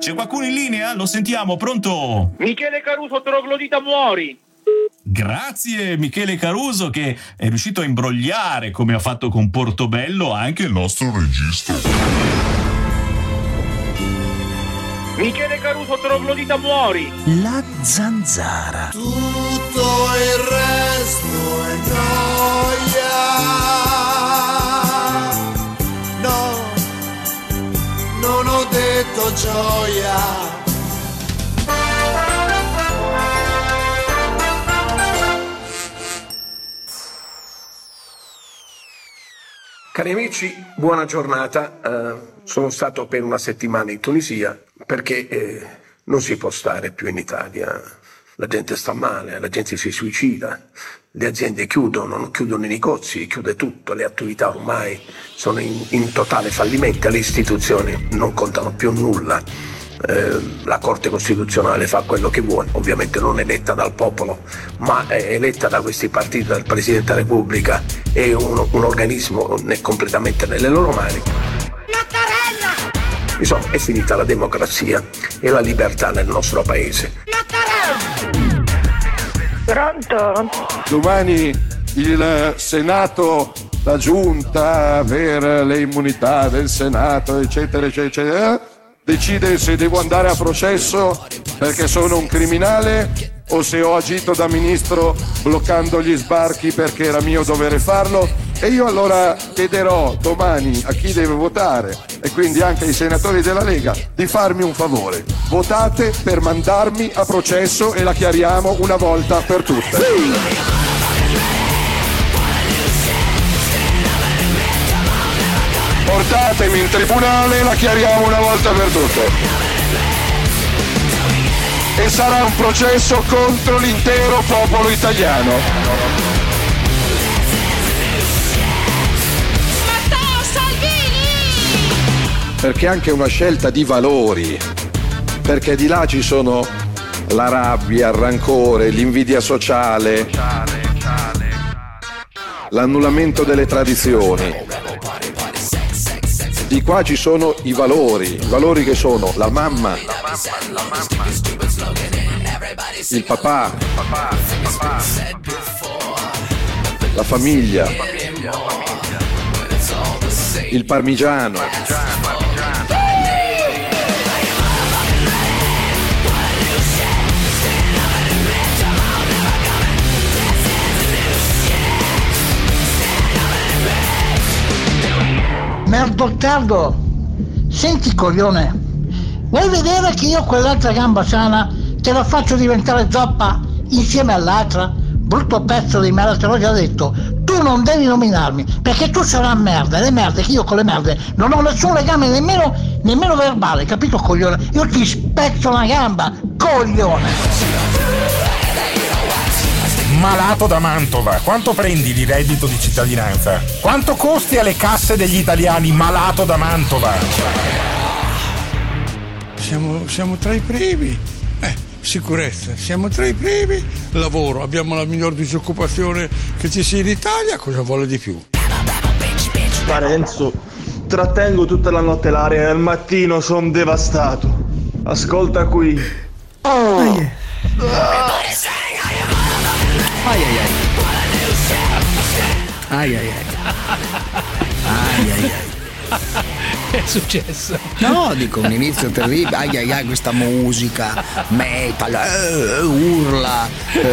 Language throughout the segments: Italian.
C'è qualcuno in linea? Lo sentiamo, pronto? Michele Caruso, troglodita muori. Grazie Michele Caruso, che è riuscito a imbrogliare, come ha fatto con Portobello, anche il nostro regista. Michele Caruso, troglodita muori. La zanzara. Tutto il resto è gioia. No, non ho detto gioia. Cari amici, buona giornata. Sono stato per una settimana in Tunisia perché non si può stare più in Italia. La gente sta male, la gente si suicida, le aziende chiudono i negozi, chiude tutto, le attività ormai sono in totale fallimento, le istituzioni non contano più nulla. La Corte Costituzionale fa quello che vuole, ovviamente non eletta dal popolo, ma è eletta da questi partiti, dal Presidente della Repubblica, è un organismo completamente nelle loro mani. Mattarella! Insomma, è finita la democrazia e la libertà nel nostro paese. Pronto? Domani il Senato, la Giunta per le immunità del Senato, eccetera, eccetera, decide se devo andare a processo perché sono un criminale o se ho agito da ministro bloccando gli sbarchi perché era mio dovere farlo, e io allora chiederò domani a chi deve votare, e quindi anche ai senatori della Lega, di farmi un favore: votate per mandarmi a processo e la chiariamo una volta per tutte. Portatemi in tribunale e la chiariamo una volta per tutte. E sarà un processo contro l'intero popolo italiano. Matteo Salvini! Perché è anche una scelta di valori. Perché di là ci sono la rabbia, il rancore, l'invidia sociale, l'annullamento delle tradizioni. Di qua ci sono i valori che sono la mamma, il papà, la famiglia, il parmigiano. Merdottardo, senti coglione, vuoi vedere che io quell'altra gamba sana te la faccio diventare zoppa insieme all'altra? Brutto pezzo di merda, te l'ho già detto, tu non devi nominarmi, perché tu sarai merda, le merde che io con le merde non ho nessun legame nemmeno verbale, capito coglione? Io ti spezzo la gamba, coglione! Malato da Mantova, quanto prendi di reddito di cittadinanza? Quanto costi alle casse degli italiani, malato da Mantova? Siamo tra i primi. Sicurezza, siamo tra i primi. Lavoro, abbiamo la miglior disoccupazione che ci sia in Italia, cosa vuole di più? Parenzo, trattengo tutta la notte l'aria e al mattino sono devastato. Ascolta qui. Ai ai ai. Ai ai ai. Ai ai ai. Che è successo? No, dico, un inizio terribile. Ai ai ai, questa musica metal, urla,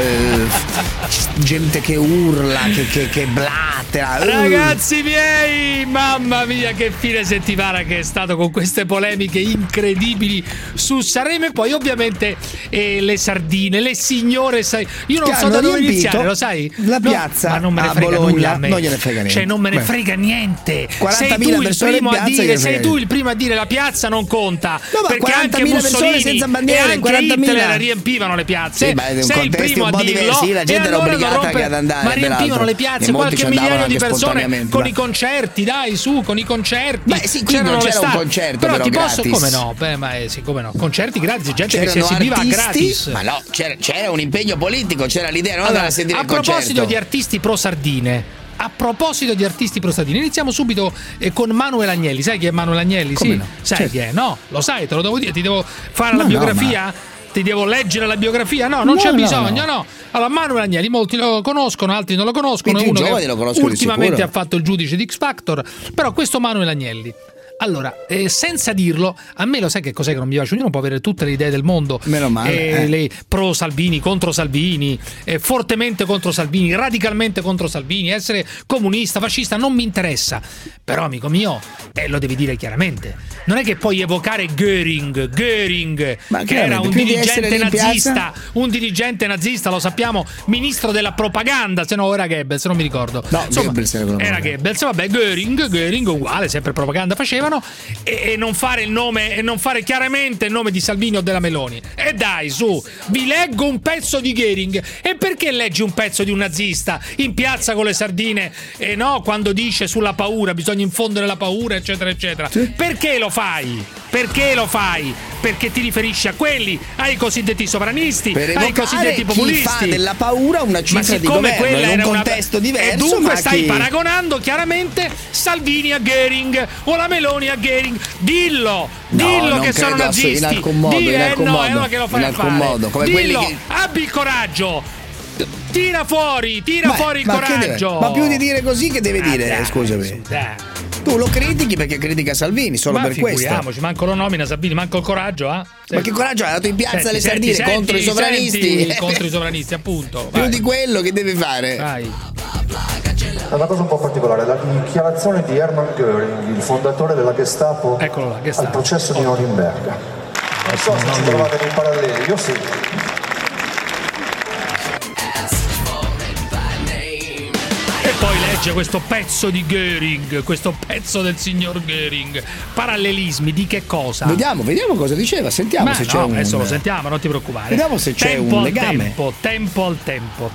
gente che urla, che blattera. Ragazzi miei, mamma mia, che fine settimana che è stato con queste polemiche incredibili su Sanremo, e poi ovviamente le sardine, le signore, io non so da dove iniziare, lo sai? La piazza, ma non me ne a frega Bologna, nulla a me. Non gliene frega niente. Cioè non me ne frega niente. 40.000 sei tu il persone primo in a piazza, dire, sei tu il primo a dire la piazza non conta, No, ma perché anche 40.000 persone Mussolini senza e bandiere, anche 40.000 Hitler riempivano le piazze. Sì, ma in sei il contesti primo un a po' dirlo, diversi, la gente e era allora obbligata rompe, ad andare, ma riempivano peraltro. le piazze, E molti qualche ci andavano migliaio di anche persone spontaneamente, con ma- i concerti, dai, su, con i concerti. Beh, sì, qui non c'era un concerto, però ti posso, gratis. come no? Beh, ma sì, come no? Concerti gratis, gente che si C'erano esibiva artisti, gratis. ma no, c'era un impegno politico, c'era l'idea, non andare a sentire a il concerto. proposito di artisti pro sardine, A proposito di artisti prostatini, iniziamo subito con Manuel Agnelli. Sai chi è Manuel Agnelli? Come sì, no? sai Certo. chi è? No, lo sai, te lo devo dire, ti devo fare la biografia? Ti devo leggere la biografia? No, non c'è bisogno, no. Allora, Manuel Agnelli, molti lo conoscono, altri non lo conoscono. I più uno giovani che lo conoscono ultimamente di ha sicuro. fatto il giudice di X Factor, però questo Manuel Agnelli. Allora, senza dirlo, a me lo sai che cos'è che non mi piace? Ognuno può avere tutte le idee del mondo. Meno male. Le pro Salvini, contro Salvini, fortemente contro Salvini, radicalmente contro Salvini, essere comunista, fascista, non mi interessa. Però, amico mio, lo devi dire chiaramente. Non è che puoi evocare Göring, che era un dirigente nazista, lo sappiamo, ministro della propaganda, se no era Goebbels, non mi ricordo. No, insomma, Goebbels era Goebbels, vabbè, Göring uguale, sempre propaganda facevano, e non fare il nome, e non fare chiaramente il nome di Salvini o della Meloni. E dai, su, vi leggo un pezzo di Göring. E perché leggi un pezzo di un nazista in piazza con le sardine, no, quando dice sulla paura, bisogna infondere la paura, eccetera eccetera? Sì. Perché lo fai? Perché ti riferisci a quelli, ai cosiddetti sovranisti, ai cosiddetti populisti. Chi fa della paura una cifra di governo in un contesto diverso. E dunque stai paragonando chiaramente Salvini a Göring o la Meloni a Göring. Dillo che sono nazisti. In alcun modo, che lo fai fare. Dillo, abbi il coraggio. Tira fuori il coraggio. Ma più di dire così che deve dire, dai, scusami. Tu lo critichi perché critica Salvini, solo per questo. Figuriamoci, manco lo nomina Salvini, manco il coraggio, Ma che coraggio hai dato in piazza le sardine contro i sovranisti? Contro i sovranisti, appunto. Più di quello che deve fare. Vai. È una cosa un po' particolare, la dichiarazione di Hermann Göring, il fondatore della Gestapo, al processo di Norimberga. Non so se ci trovate nei paralleli, io sì. E poi legge questo pezzo di Göring, questo pezzo del signor Göring. Parallelismi di che cosa? Vediamo cosa diceva, sentiamo se c'è un... adesso lo sentiamo, non ti preoccupare. Vediamo se c'è un legame. Tempo al tempo.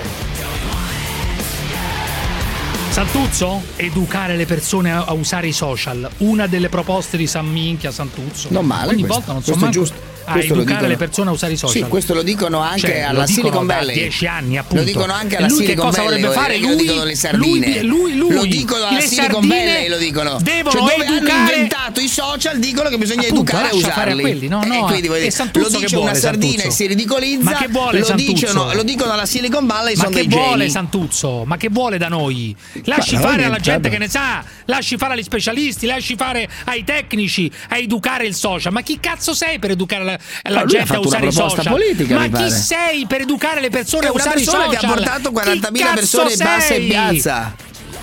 Santuzzo? Educare le persone a usare i social. Una delle proposte di San Minchia Santuzzo. Non male. Ogni questo, volta non so questo manco... è giusto. a educare le persone a usare i social. Sì, questo lo dicono anche alla Silicon Valley. 10 anni, appunto. Lo dicono anche alla Silicon Valley. Che cosa vorrebbe fare? Lo dicono le sardine. Lui. Lo dicono alla Silicon Valley, lo dicono. Devono dove educare... hanno inventato i social, dicono che bisogna educare a usarli. Fare a quelli. No, quindi lo dice una sardina e si ridicolizza. Ma che vuole Santuzzo? Lo dicono alla Silicon Valley, sono dei geni. Ma che vuole geni. Santuzzo? Ma che vuole da noi? Lasci fare alla gente che ne sa, lasci fare agli specialisti, lasci fare ai tecnici a educare il social. Ma chi cazzo sei per educare la gente a usare i social? Politica, ma chi sei per educare le persone a usare i social? Che ha portato 40.000 persone in bassa in piazza.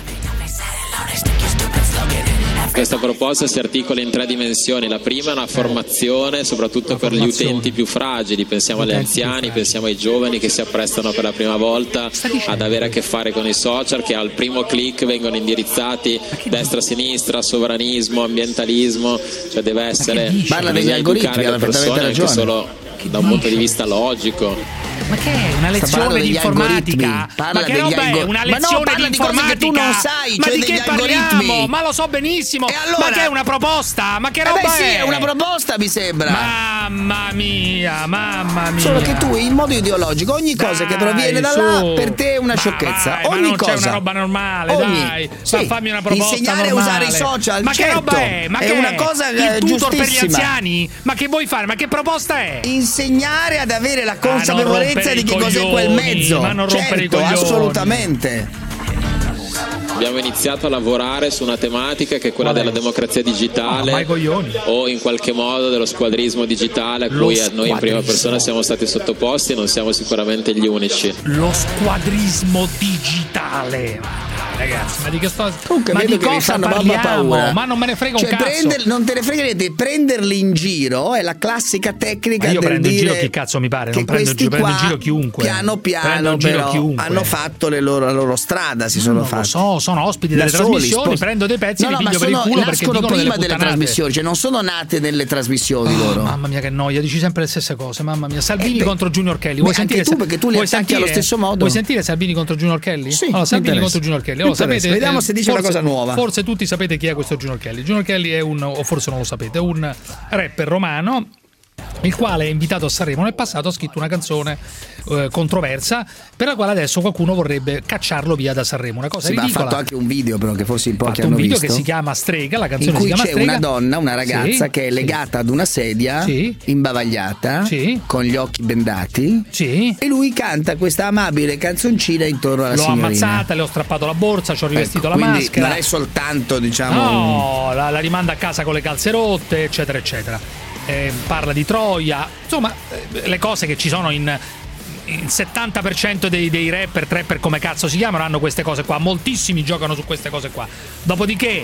Questa proposta si articola in 3 dimensioni. La prima è una formazione, soprattutto per gli utenti più fragili. Pensiamo agli anziani, pensiamo ai giovani che si apprestano per la prima volta ad avere a che fare con i social, che al primo click vengono indirizzati destra-sinistra, sovranismo, ambientalismo. Cioè deve essere parla degli algoritmi, le persone anche solo da un punto di vista logico. Ma che è? Una lezione di informatica? Ma che roba è? Una lezione di informatica? Che tu non sai, ma cioè di che parliamo? Ma lo so benissimo. Allora, ma che è una proposta? Ma che roba sì, è? È una proposta, mi sembra. Mamma mia. Solo che tu in modo ideologico ogni cosa che proviene da là per te è una sciocchezza. Vai, ogni ma non cosa. C'è una roba normale, dai. Sì. Fammi una proposta insegnare normale. a usare i social, ma certo, che roba è? Ma è una cosa il tutor per gli giustissima. anziani? Ma che vuoi fare? Ma che proposta è? Insegnare ad avere la consapevolezza di che cos'è quel mezzo. Ma non rompere i coglioni. Assolutamente. Abbiamo iniziato a lavorare su una tematica che è quella della democrazia digitale o in qualche modo dello squadrismo digitale a cui noi in prima persona siamo stati sottoposti e non siamo sicuramente gli unici. Lo squadrismo digitale. Ragazzi, ma di che sto... Comunque, ma vedo di che cosa mi fanno parliamo? Ma non me ne frega un cazzo. Non te ne frega niente. Prenderli in giro è la classica tecnica. Ma io del prendo in dire giro chi cazzo mi pare. Non prendo in giro chiunque. Piano piano però hanno fatto la loro strada. Si sono fatti. Lo so, sono ospiti delle trasmissioni. Prendo dei pezzi e li piglio per il culo perché dicono prima delle trasmissioni. Cioè non sono nate nelle trasmissioni loro. Mamma mia che noia, dici sempre le stesse cose. Mamma mia. Salvini contro Junior Kelly. Vuoi sentire tu perché tu li attacchi allo stesso modo? Vuoi sentire Salvini contro Junior Kelly? Sì. Allora, Salvini contro Junior Kelly. Allora, sapete, vediamo se dice una cosa nuova. Forse tutti sapete chi è questo Junior Kelly. Junior Kelly è o forse non lo sapete, è un rapper romano il quale è invitato a Sanremo nel passato, ha scritto una canzone controversa per la quale adesso qualcuno vorrebbe cacciarlo via da Sanremo. Una cosa ridicola. Ma ha fatto anche un video, però, che forse in pochi hanno visto. Un video che si chiama Strega, la canzone in cui si chiama c'è Strega. una donna, una ragazza che è legata ad una sedia, imbavagliata, con gli occhi bendati, e lui canta questa amabile canzoncina intorno alla signorina. L'ho ammazzata, le ho strappato la borsa, ci ho rivestito la quindi maschera. Non è soltanto, diciamo, no, la rimanda a casa con le calze rotte, eccetera eccetera. Parla di Troia, insomma, le cose che ci sono in 70% dei rapper, trapper, come cazzo si chiamano, hanno queste cose qua. Moltissimi giocano su queste cose qua. Dopodiché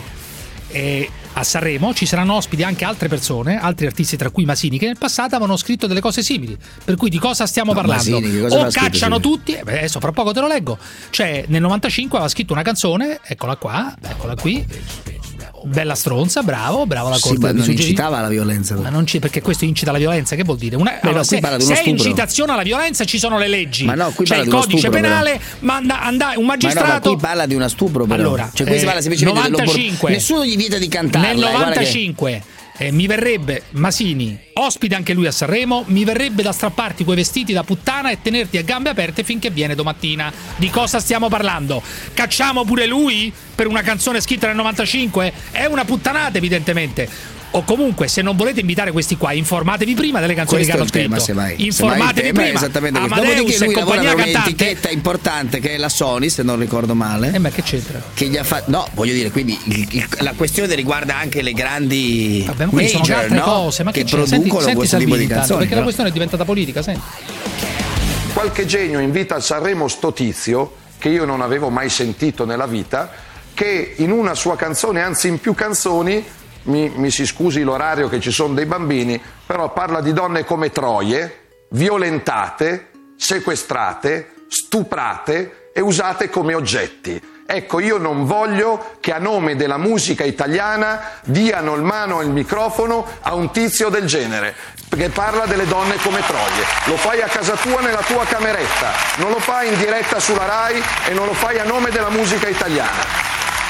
a Sanremo ci saranno ospiti anche altre persone, altri artisti, tra cui Masini, che nel passato avevano scritto delle cose simili. Per cui di cosa stiamo parlando? Masini, cosa o cacciano tutti, adesso fra poco te lo leggo. Cioè nel 95 aveva scritto una canzone, eccola qui, bella stronza, bravo la corte. Ma non incitava alla violenza. Ma non perché questo incita alla violenza, che vuol dire? Allora, se è incitazione alla violenza ci sono le leggi, ma no, qui c'è il codice penale, ma un magistrato. Ma qui parla di uno stupro, però. Allora, cioè qui si parla semplicemente 95, nessuno gli vieta di cantare. Nel 95 mi verrebbe Masini, ospite anche lui a Sanremo, mi verrebbe da strapparti quei vestiti da puttana e tenerti a gambe aperte finché viene domattina. Di cosa stiamo parlando? Cacciamo pure lui per una canzone scritta nel 95? È una puttanata, evidentemente. O comunque, se non volete invitare questi qua, informatevi prima delle canzoni questo che hanno scritto. Informatevi prima. Esattamente. Amadeus e compagnia cantante. Un'etichetta importante che è la Sony, se non ricordo male. Ma che c'entra? Che gli ha fatto. No, voglio dire, quindi la questione riguarda anche le grandi major, sono altre cose, ma che producono questo Salvini, tipo di canzoni. Perché la questione è diventata politica, senti. Qualche genio invita a Sanremo sto tizio, che io non avevo mai sentito nella vita, che in una sua canzone, anzi in più canzoni, mi si scusi l'orario che ci sono dei bambini, però parla di donne come troie, violentate, sequestrate, stuprate e usate come oggetti. Ecco, io non voglio che a nome della musica italiana diano il mano al microfono a un tizio del genere, perché parla delle donne come troie. Lo fai a casa tua, nella tua cameretta, non lo fai in diretta sulla Rai e non lo fai a nome della musica italiana.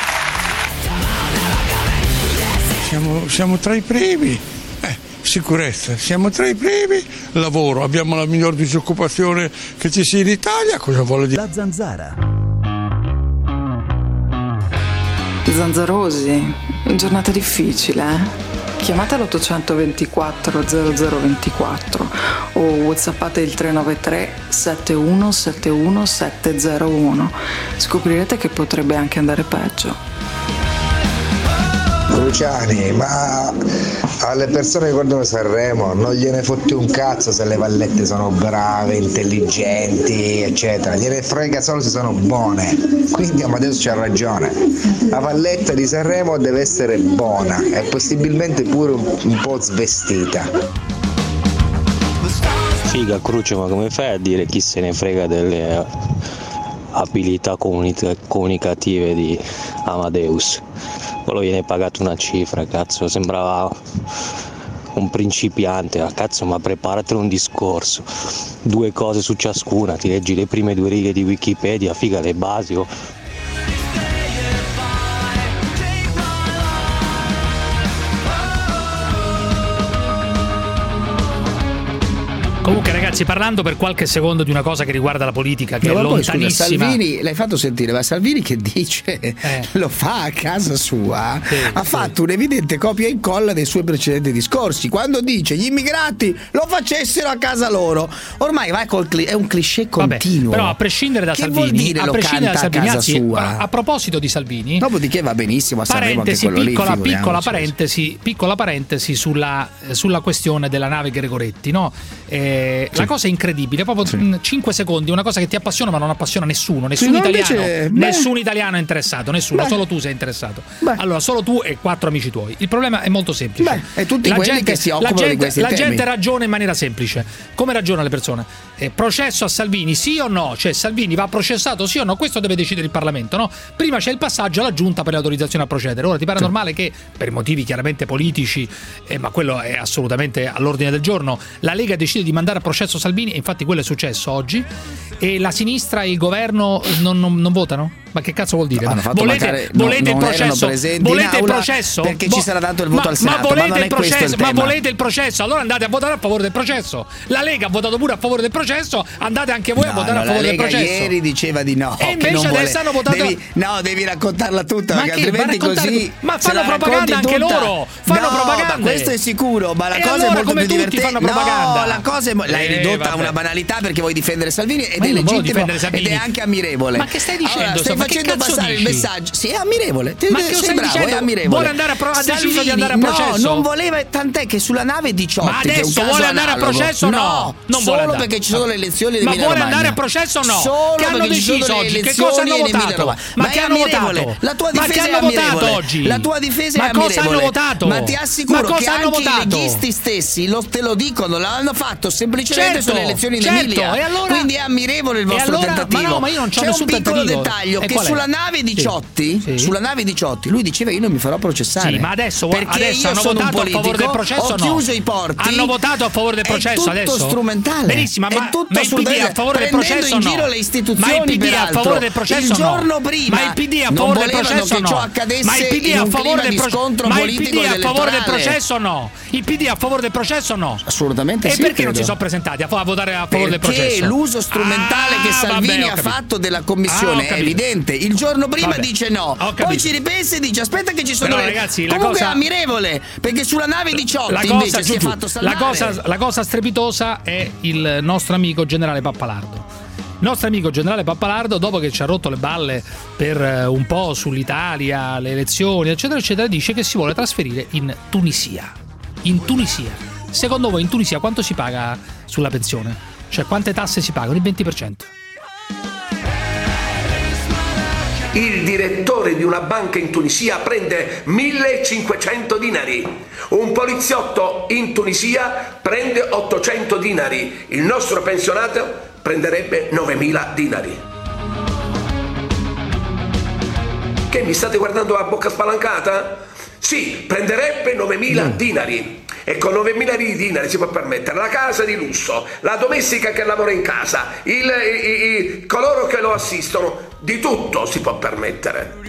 Siamo tra i primi, sicurezza, siamo tra i primi, lavoro, abbiamo la miglior disoccupazione che ci sia in Italia, cosa vuole dire? La Zanzara. Zanzarosi, giornata difficile, Chiamate l'824 0024 o whatsappate il 393 7171 701. Scoprirete che potrebbe anche andare peggio. Luciani, ma alle persone che guardano Sanremo non gliene fotte un cazzo se le vallette sono brave, intelligenti, eccetera, gliene frega solo se sono buone. Quindi Amadeus c'ha ragione, la valletta di Sanremo deve essere buona e possibilmente pure un po' svestita. Figa Cruce, ma come fai a dire chi se ne frega delle abilità comunicative di Amadeus? Quello viene pagato una cifra, cazzo, sembrava un principiante, cazzo, ma preparatelo un discorso, 2 cose su ciascuna, ti leggi le prime 2 righe di Wikipedia, figa le basi. Comunque ragazzi, parlando per qualche secondo di una cosa che riguarda la politica, che è lontanissima. Scusa, Salvini, l'hai fatto sentire, ma Salvini che dice lo fa a casa sua, ha fatto un'evidente copia e incolla dei suoi precedenti discorsi, quando dice gli immigrati lo facessero a casa loro. Ormai vai è un cliché continuo. Però a prescindere da che Salvini, vuol dire a prescindere da Salvini, a casa sua? A proposito di Salvini, dopodiché va benissimo a Sanremo anche quello piccola parentesi sulla questione della nave Gregoretti, no? La cosa è incredibile, proprio 5 secondi, una cosa che ti appassiona ma non appassiona nessuno, nessun italiano è interessato, nessuno, solo tu sei interessato. Allora, solo tu e 4 amici tuoi. Il problema è molto semplice. E tutti quelli che si occupano di questi temi. La gente ragiona in maniera semplice. Come ragionano le persone? Processo a Salvini, sì o no? Cioè Salvini va processato, sì o no? Questo deve decidere il Parlamento, no? Prima c'è il passaggio alla Giunta per l'autorizzazione a procedere. Ora ti pare normale che, per motivi chiaramente politici, ma quello è assolutamente all'ordine del giorno, la Lega decide di mandare a processo Salvini, e infatti quello è successo oggi, e la sinistra e il governo non votano? Ma che cazzo vuol dire? Hanno fatto volete non il processo? Volete il processo? Perché ci sarà dato il voto al Senato. Ma volete il processo? Ma volete il processo? Allora andate a votare a favore del processo. La Lega ha votato pure a favore del processo, andate anche voi a votare a favore del processo. Ieri diceva di no. E invece adesso hanno votato. Devi raccontarla tutta, perché altrimenti così. Ma fanno propaganda anche loro. Fanno propaganda. Ma questo è sicuro. Ma la e cosa allora, è molto come più tutti divertente. fanno propaganda. No, la cosa l'hai ridotta a una banalità perché vuoi difendere Salvini ed è legittimo ed è anche ammirevole. Ma che stai dicendo? Allora, stai facendo passare il messaggio. Sì, è ammirevole. Ma che stai dicendo? È ammirevole. Vuole andare ha deciso di andare a processo? No, non voleva, tant'è che sulla nave 18. Ma adesso vuole andare a processo o no? Non solo perché ci sono le elezioni di Ma Emilia vuole Romagna. andare a processo o no? Solo che hanno deciso oggi? Che cosa hanno votato? Ma che hanno votato? La tua ma difesa che è hanno votato ammirevole. oggi? La tua difesa ma è cosa hanno ammirevole. votato? Ma ti assicuro che hanno anche votato? i leghisti stessi te lo dicono, l'hanno fatto semplicemente sulle elezioni in Emilia. E allora, quindi è ammirevole il vostro tentativo. Ma no, ma io non c'ho C'è nessun un piccolo tentativo. dettaglio che sulla nave 18, sulla nave 18, lui diceva io non mi farò processare. Sì, ma adesso perché hanno votato a favore del processo. Ho chiuso i porti. Hanno votato a favore del processo è tutto adesso. Strumentale. Benissimo, ma il PD è a favore del processo in giro le istituzioni. Ma il PD è a favore del processo il giorno prima. Ma il PD è a favore del processo che ciò accadesse ma il PD è a favore del scontro politico. Ma il PD è a favore del processo no? Il PD è a favore del processo no? Assolutamente sì. E perché non si sono presentati a votare a favore del processo? Perché l'uso strumentale che Salvini ha fatto della commissione è evidente. Il giorno prima dice no, poi ci ripensa e dice aspetta che ci sono comunque è ammirevole perché sulla nave 18 invece si è fatto salvare. La cosa strepitosa è il nostro amico generale Pappalardo. Il nostro amico generale Pappalardo, dopo che ci ha rotto le balle per un po' sull'Italia, le elezioni, eccetera, eccetera, dice che si vuole trasferire in Tunisia. In Tunisia. Secondo voi in Tunisia quanto si paga sulla pensione? Cioè quante tasse si pagano? Il 20%. Il direttore di una banca in Tunisia prende 1.500 dinari. Un poliziotto in Tunisia prende 800 dinari. Il nostro pensionato prenderebbe 9.000 dinari. Che mi state guardando a bocca spalancata? Sì, prenderebbe 9.000 dinari. E con 9.000 dinari si può permettere la casa di lusso, la domestica che lavora in casa, coloro che lo assistono, di tutto si può permettere.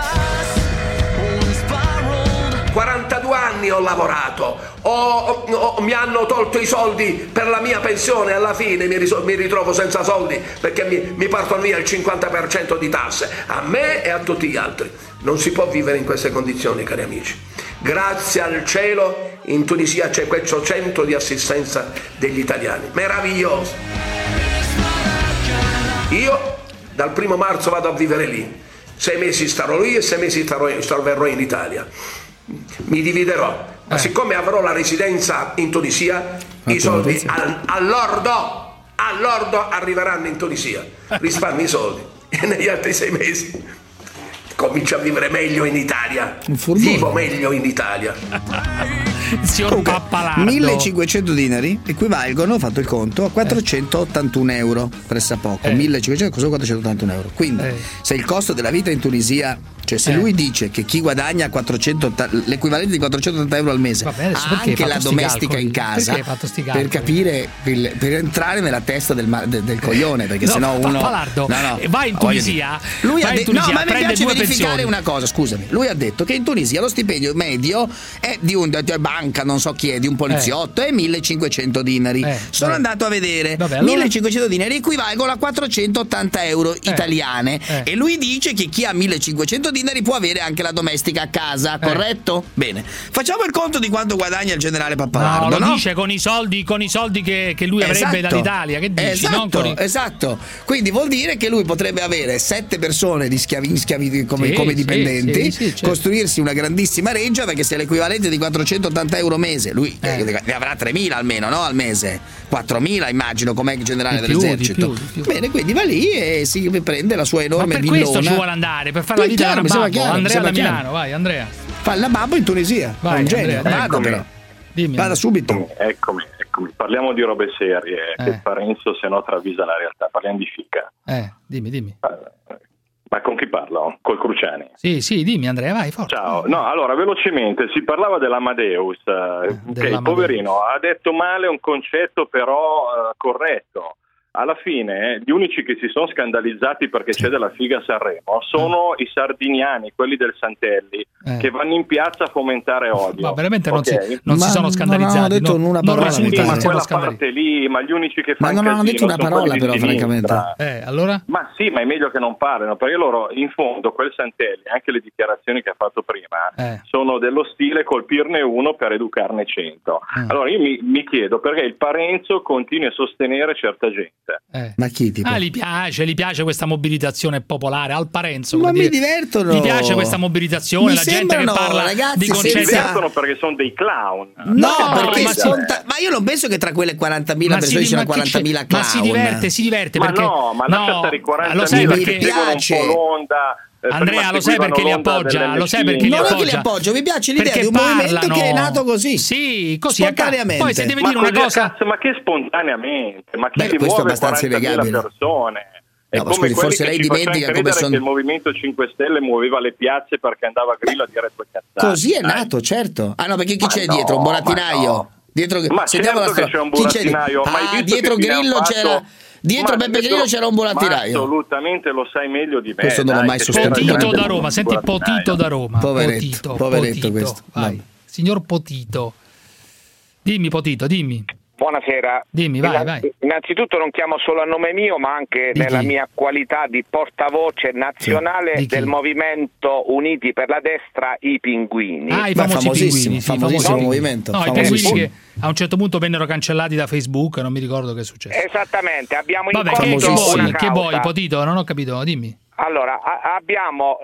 42 anni ho lavorato, mi hanno tolto i soldi per la mia pensione, alla fine mi ritrovo senza soldi perché mi portano via il 50% di tasse, a me e a tutti gli altri. Non si può vivere in queste condizioni, cari amici. Grazie al cielo in Tunisia c'è questo centro di assistenza degli italiani, meraviglioso. Io dal 1° marzo vado a vivere lì, 6 mesi starò lì e 6 mesi verrò in Italia. Mi dividerò, ma siccome avrò la residenza in Tunisia, i soldi all'ordo arriveranno in Tunisia, risparmi i soldi e negli altri 6 mesi comincio a vivere meglio in Italia. Vivo meglio in Italia. Signor Pappalardo. 1.500 dinari equivalgono, ho fatto il conto, a 481 euro pressappoco. 1.500 cosa 481 euro. Quindi se il costo della vita in Tunisia, cioè se lui dice che chi guadagna l'equivalente di 480 euro al mese ha anche la domestica in casa, per capire, per entrare nella testa del coglione, perché sennò uno va in Tunisia, lui va in Tunisia, ma mi prende piace due verificare pensioni. una cosa, scusami. Lui ha detto che in Tunisia lo stipendio medio è di un banca, non so chi è, di un poliziotto, è 1.500 dinari. Sono andato a vedere. 1.500 dinari equivalgono a 480 euro italiane. E lui dice che chi ha 1.500 dinari può avere anche la domestica a casa, corretto? Bene. Facciamo il conto di quanto guadagna il generale Pappalardo. No, lo dice con i soldi che lui avrebbe dall'Italia. Che dici? Esatto. Quindi vuol dire che lui potrebbe avere 7 persone di schiavi come dipendenti, certo. costruirsi una grandissima reggia, perché se è l'equivalente di 480 euro mese, lui ne avrà 3.000 almeno, no? Al mese 4.000 immagino, come generale dell'esercito. Di più. Bene, quindi va lì e si prende la sua enorme villona. Ma per questo ci vuole andare, per fare la vita da babbo. Andrea da Milano, vai Andrea. Fa la babbo in Tunisia, vai, è un genio. Vada però. Dimmi. Vada subito. Eccomi. Parliamo di robe serie, che Parenzo se no travisa la realtà. Parliamo di fica. Dimmi. Ma con chi parlo? Col Cruciani? Sì, dimmi Andrea, vai, forza. Ciao, no, allora velocemente, si parlava dell'Amadeus, che il poverino ha detto male un concetto però corretto. alla fine gli unici che si sono scandalizzati perché c'è della figa a Sanremo sono i sardiniani, quelli del Santelli, che vanno in piazza a fomentare odio. Ma veramente non si sono scandalizzati. Non hanno detto una parola. Ma quella parte lì, ma gli unici che fanno non hanno detto una parola però, francamente. Allora? Ma sì, ma è meglio che non parlino, perché loro, in fondo, quel Santelli, anche le dichiarazioni che ha fatto prima, sono dello stile colpirne uno per educarne 100. Allora io mi chiedo perché il Parenzo continui a sostenere certa gente. Ma chi tipo? Gli piace questa mobilitazione popolare al Parenzo. Ma mi divertono. Gli piace questa mobilitazione, la gente che parla di concetti. Mi divertono perché sono dei clown. No, perché ma io non penso che tra quelle 40.000 persone ci siano 40.000 clown. Ma si diverte perché ma lascia stare i 40.000 lo sai che seguono un po' l'onda. Andrea, lo sai perché li appoggia? Lo sai perché li appoggia? Non è che li appoggio, mi piace l'idea di un movimento che è nato così. Sì, così spontaneamente. Poi se deve dire una cosa, ma che spontaneamente? Ma chi si questo è muove abbastanza 40.000 illegabile. persone? È No, come scusi, quelli forse che lei ci facevano dimentica come credere sono. che il Movimento 5 Stelle muoveva le piazze perché andava Grillo a dire due cazzate. Così è nato, certo. Ah no, perché chi c'è dietro? Un burattinaio? Dietro, ma sentiamo certo che c'è un burattinaio. Dietro Grillo c'era. Dietro Beppe Grillo c'era un burattinaio. Assolutamente, lo sai meglio di me. Questo non l'ho mai sostenuto. Potito da Roma, senti Potito da Roma. Poveretto questo. Vai. Signor Potito. Dimmi Potito, dimmi. Buonasera. Dimmi, vai. Innanzitutto non chiamo solo a nome mio, ma anche nella mia qualità di portavoce nazionale del movimento Uniti per la Destra, i Pinguini. I famosissimi famosissimo movimento. No, i Pinguini che a un certo punto vennero cancellati da Facebook, non mi ricordo che è successo. Esattamente, abbiamo che vuoi, Potito? Non ho capito, dimmi. Allora, abbiamo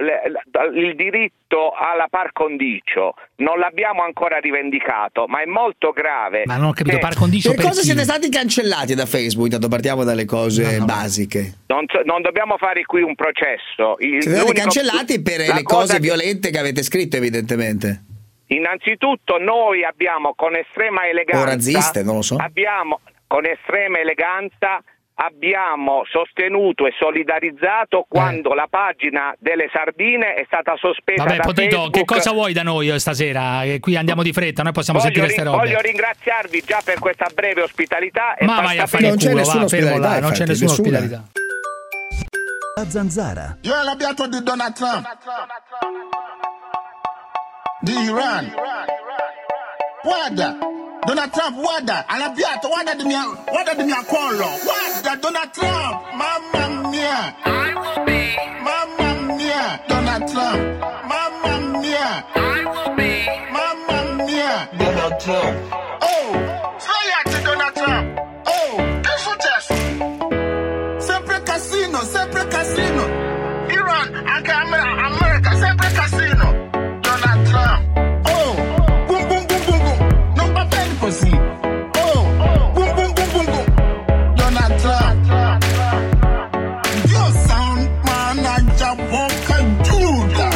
il diritto alla par condicio, non l'abbiamo ancora rivendicato, ma è molto grave. Ma non ho capito, par condicio per cosa siete stati cancellati da Facebook? Intanto partiamo dalle cose basiche. Non dobbiamo fare qui un processo. Siete stati cancellati per le cose violente che avete scritto, evidentemente. Innanzitutto noi abbiamo con estrema eleganza... O razziste, non lo so. Abbiamo con estrema eleganza... Abbiamo sostenuto e solidarizzato quando la pagina delle sardine è stata sospesa da Potito, Facebook. che cosa vuoi da noi stasera? Qui andiamo di fretta, noi possiamo sentire queste robe. Voglio ringraziarvi già per questa breve ospitalità. Ma vai a fare il culo, fermo là, non c'è nessuna ospitalità. La zanzara. Io è l'arrabbiato di Donald Trump. Di Iran. Guarda. Donald Trump, guarda, arrabbiato, guarda di mia collo, guarda Donald Trump, mamma mia, mamma mia, Donald Trump, mamma mia, mamma mia, Donald Trump. Oh, svegliati Donald Trump, oh, che è successo? Sempre casino, Iran, anche America, sempre casino, Donald Trump. Così. Oh, boom, boom, boom, boom, boom. Donald Trump. Dio sound manager Boca Giuda.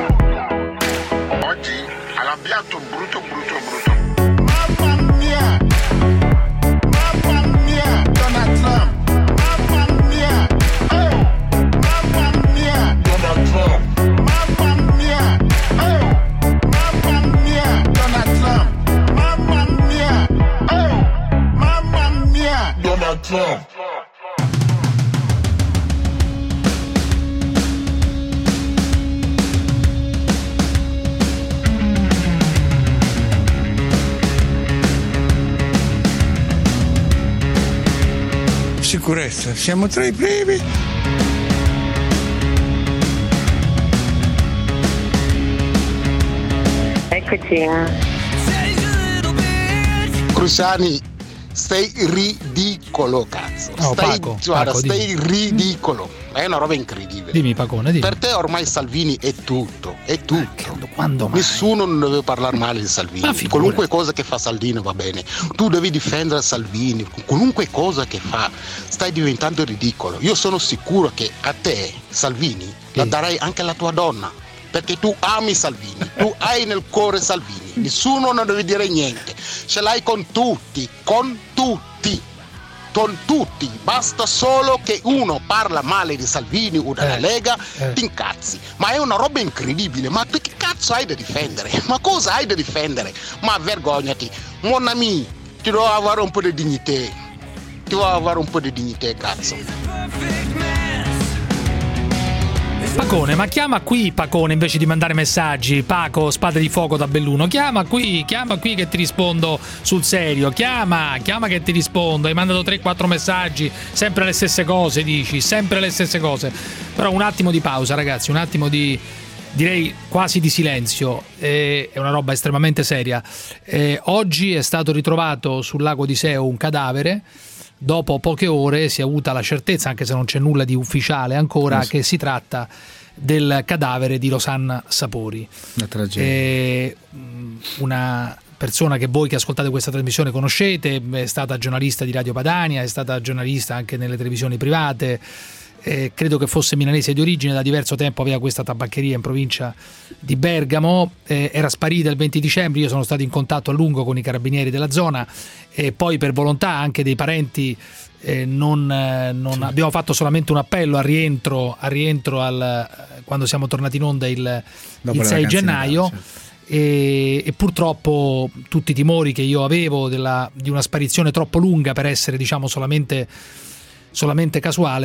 Oggi arrabbiato brutto. Mamma mia, Donald Trump. Mamma mia, oh, mamma mia, Donald Trump. Mamma mia, oh, mamma mia, Donald Trump. Donald Trump. Sicurezza, siamo tra i primi. Eccoci. Cruciani, stai ridicolo, cazzo. Stai ridicolo. È una roba incredibile. Dimmi, Pacone, dimmi. Per te ormai Salvini è tutto. Quando mai? Nessuno non deve parlare male di Salvini. Qualunque cosa che fa Salvini va bene. Tu devi difendere Salvini. Qualunque cosa che fa, stai diventando ridicolo. Io sono sicuro che a te, Salvini, la darai anche alla tua donna. Perché tu ami Salvini, tu hai nel cuore Salvini, nessuno non deve dire niente, ce l'hai con tutti, basta solo che uno parla male di Salvini o della Lega, ti incazzi, ma è una roba incredibile, ma tu che cazzo hai da difendere? Ma cosa hai da difendere? Ma vergognati, mon ami, ti devo avere un po' di dignità. vuoi avere un po' di dignità, cazzo. Pacone, ma chiama qui Pacone invece di mandare messaggi. Paco, spade di fuoco da Belluno, chiama qui che ti rispondo sul serio. Chiama che ti rispondo. Hai mandato 3-4 messaggi, sempre le stesse cose, dici, sempre le stesse cose. Però un attimo di pausa, ragazzi, un attimo di, direi quasi di silenzio. È una roba estremamente seria. Oggi è stato ritrovato sul lago di Seo un cadavere. Dopo poche ore si è avuta la certezza, anche se non c'è nulla di ufficiale ancora, che si tratta del cadavere di Rosanna Sapori. Una tragedia. Una persona che voi che ascoltate questa trasmissione conoscete, è stata giornalista di Radio Padania, è stata giornalista anche nelle televisioni private. Credo che fosse milanese di origine, da diverso tempo aveva questa tabaccheria in provincia di Bergamo, era sparita il 20 dicembre, io sono stato in contatto a lungo con i carabinieri della zona e poi per volontà anche dei parenti abbiamo fatto solamente un appello al rientro quando siamo tornati in onda il 6 gennaio. E purtroppo tutti i timori che io avevo di una sparizione troppo lunga per essere, diciamo, solamente casuale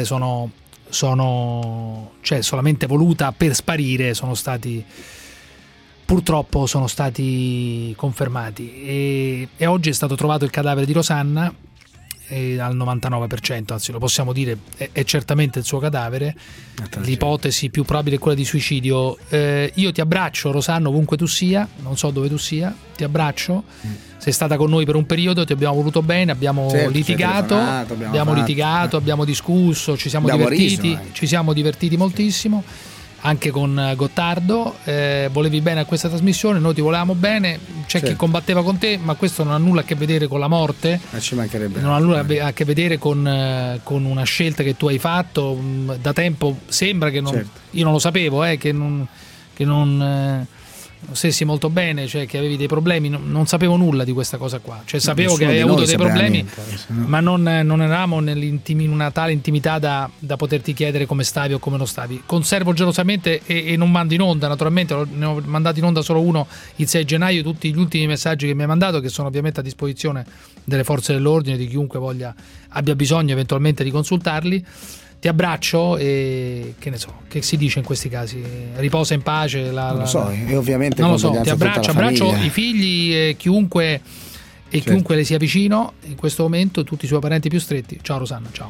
cioè solamente voluta per sparire, purtroppo sono stati confermati e oggi è stato trovato il cadavere di Rosanna al 99%, anzi lo possiamo dire, è certamente il suo cadavere. L'ipotesi più probabile è quella di suicidio. Io ti abbraccio, Rosanna, ovunque tu sia, non so dove tu sia, ti abbraccio. Sei stata con noi per un periodo, ti abbiamo voluto bene, abbiamo litigato, abbiamo discusso, ci siamo divertiti moltissimo, anche con Gottardo. Volevi bene a questa trasmissione, noi ti volevamo bene, c'è chi combatteva con te, ma questo non ha nulla a che vedere con la morte, ci mancherebbe. Non ha nulla a che vedere con una scelta che tu hai fatto da tempo. Sembra che io non lo sapevo, che non stessi molto bene, cioè che avevi dei problemi, non sapevo nulla di questa cosa qua, cioè sapevo che avevi avuto dei problemi, ma non eravamo in una tale intimità da poterti chiedere come stavi o come non stavi. Conservo gelosamente e non mando in onda, naturalmente ne ho mandato in onda solo uno il 6 gennaio, tutti gli ultimi messaggi che mi hai mandato, che sono ovviamente a disposizione delle forze dell'ordine, di chiunque abbia bisogno eventualmente di consultarli. Ti abbraccio e che ne so, che si dice in questi casi? Riposa in pace. Non lo so, io ovviamente non lo so, ti abbraccio i figli e chiunque le sia vicino in questo momento, tutti i suoi parenti più stretti. Ciao Rosanna, ciao.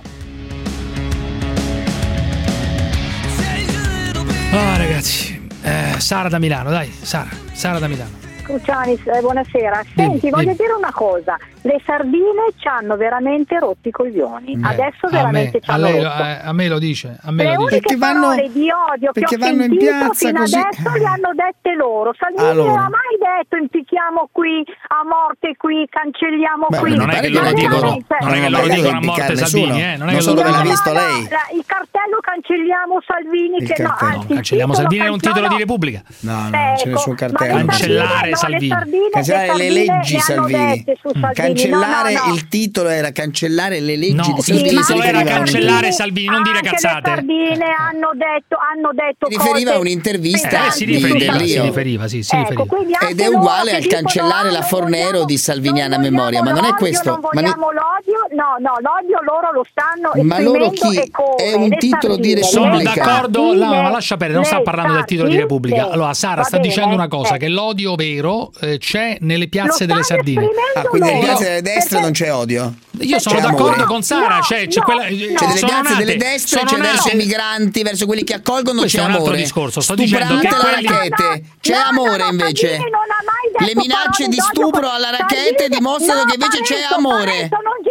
Ragazzi, Sara da Milano, dai, Sara da Milano. Cruciani, buonasera. Senti, voglio dire una cosa. Le sardine ci hanno veramente rotto i coglioni. Adesso veramente ci hanno rotto. A me lo dice. Le uniche parole di odio che ho sentito fino adesso le hanno dette loro. Salvini non ha mai detto impicchiamo qui, a morte qui, cancelliamo qui. Non è che loro dicono a morte Salvini, non è che solo l'ha visto lei. Il cartello cancelliamo Salvini, cancelliamo Salvini è un titolo di Repubblica. No, non c'è nessun cartello. Cancellare Salvini. Cancellare le leggi Salvini. Cancellare il titolo era cancellare le leggi di Salvini. Il titolo era cancellare Salvini, non dire cazzate. Le sardine hanno detto riferiva a un'intervista si riferiva. Ed è uguale al cancellare la Fornero di Salviniana memoria, ma non è questo. Non vogliamo l'odio, l'odio loro lo stanno esprimendo. Ma loro chi? È un titolo di Repubblica. Sono d'accordo, ma lascia perdere, non sta parlando del titolo di Repubblica. Allora Sara sta dicendo una cosa, che l'odio vero c'è nelle piazze delle sardine. Quindi nelle piazze delle destre non c'è odio. Io sono d'accordo con Sara, c'è delle piazze delle destre, c'è verso i migranti, verso quelli che accolgono, c'è amore. Questo è un altro discorso. Sto dicendo che c'è amore invece. Le minacce di stupro alla Rackete dimostrano che invece c'è amore.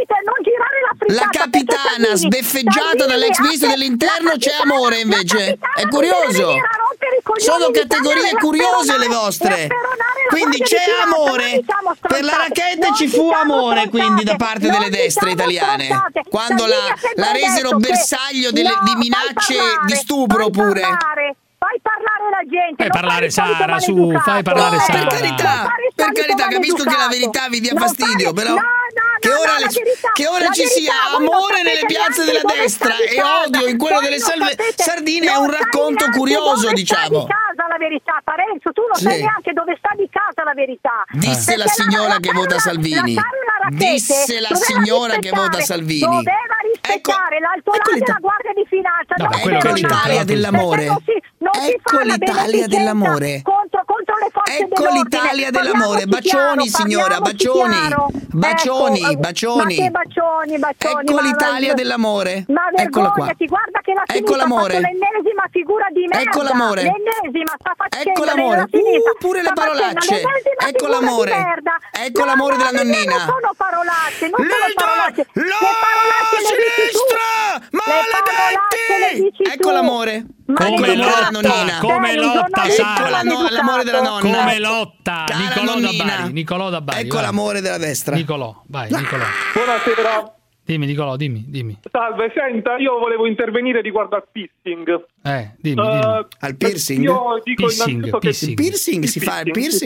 La capitana sbeffeggiata dall'ex ministro dell'interno, c'è amore invece. È curioso. Sono categorie curiose le vostre. Quindi c'è amore. Per la Rackete ci fu amore, quindi, da parte delle destre italiane, quando la resero bersaglio di minacce di stupro pure. Fai parlare la gente. Fai parlare Sara, fai parlare Sara. Per carità, capisco che la verità vi dia fastidio, però che ora ci sia amore nelle piazze della destra e odio in quello delle sardine è un racconto curioso, diciamo. Dove sta di casa la verità, Parenzo? Tu non sai neanche dove sta di casa la verità. Disse la signora che vota Salvini. Disse la signora che vota Salvini. Doveva rispettare l'altolà della Guardia di Finanza. Ecco l'Italia dell'amore. Ecco l'Italia dell'amore. Contro le forze ecco l'Italia dell'amore. Bacioni signora, bacioni. Bacioni. Ecco l'Italia dell'amore. Ma eccola qua. Guarda che la sinistra ha fatto l'ennesima figura di merda. Ecco l'amore. L'ennesima sta facendo. Ecco l'amore. Pure le parolacce. Ecco l'amore. Ecco l'amore della nonnina. Non sono parolacce, non sono parolacce. Le parolacce le dici tu. Maledetti! Ecco l'amore. Come lotta, come lotta, Sara. L'amore della nonna. Come lotta, Nicolò da Bari. Ecco l'amore della destra. Nicolò, vai, Nicolò. Buonasera. Dimmi, Nicolò, dimmi. Salve, senta, io volevo intervenire riguardo al piercing. Dimmi. Al piercing? Io dico innanzitutto che il piercing si fa.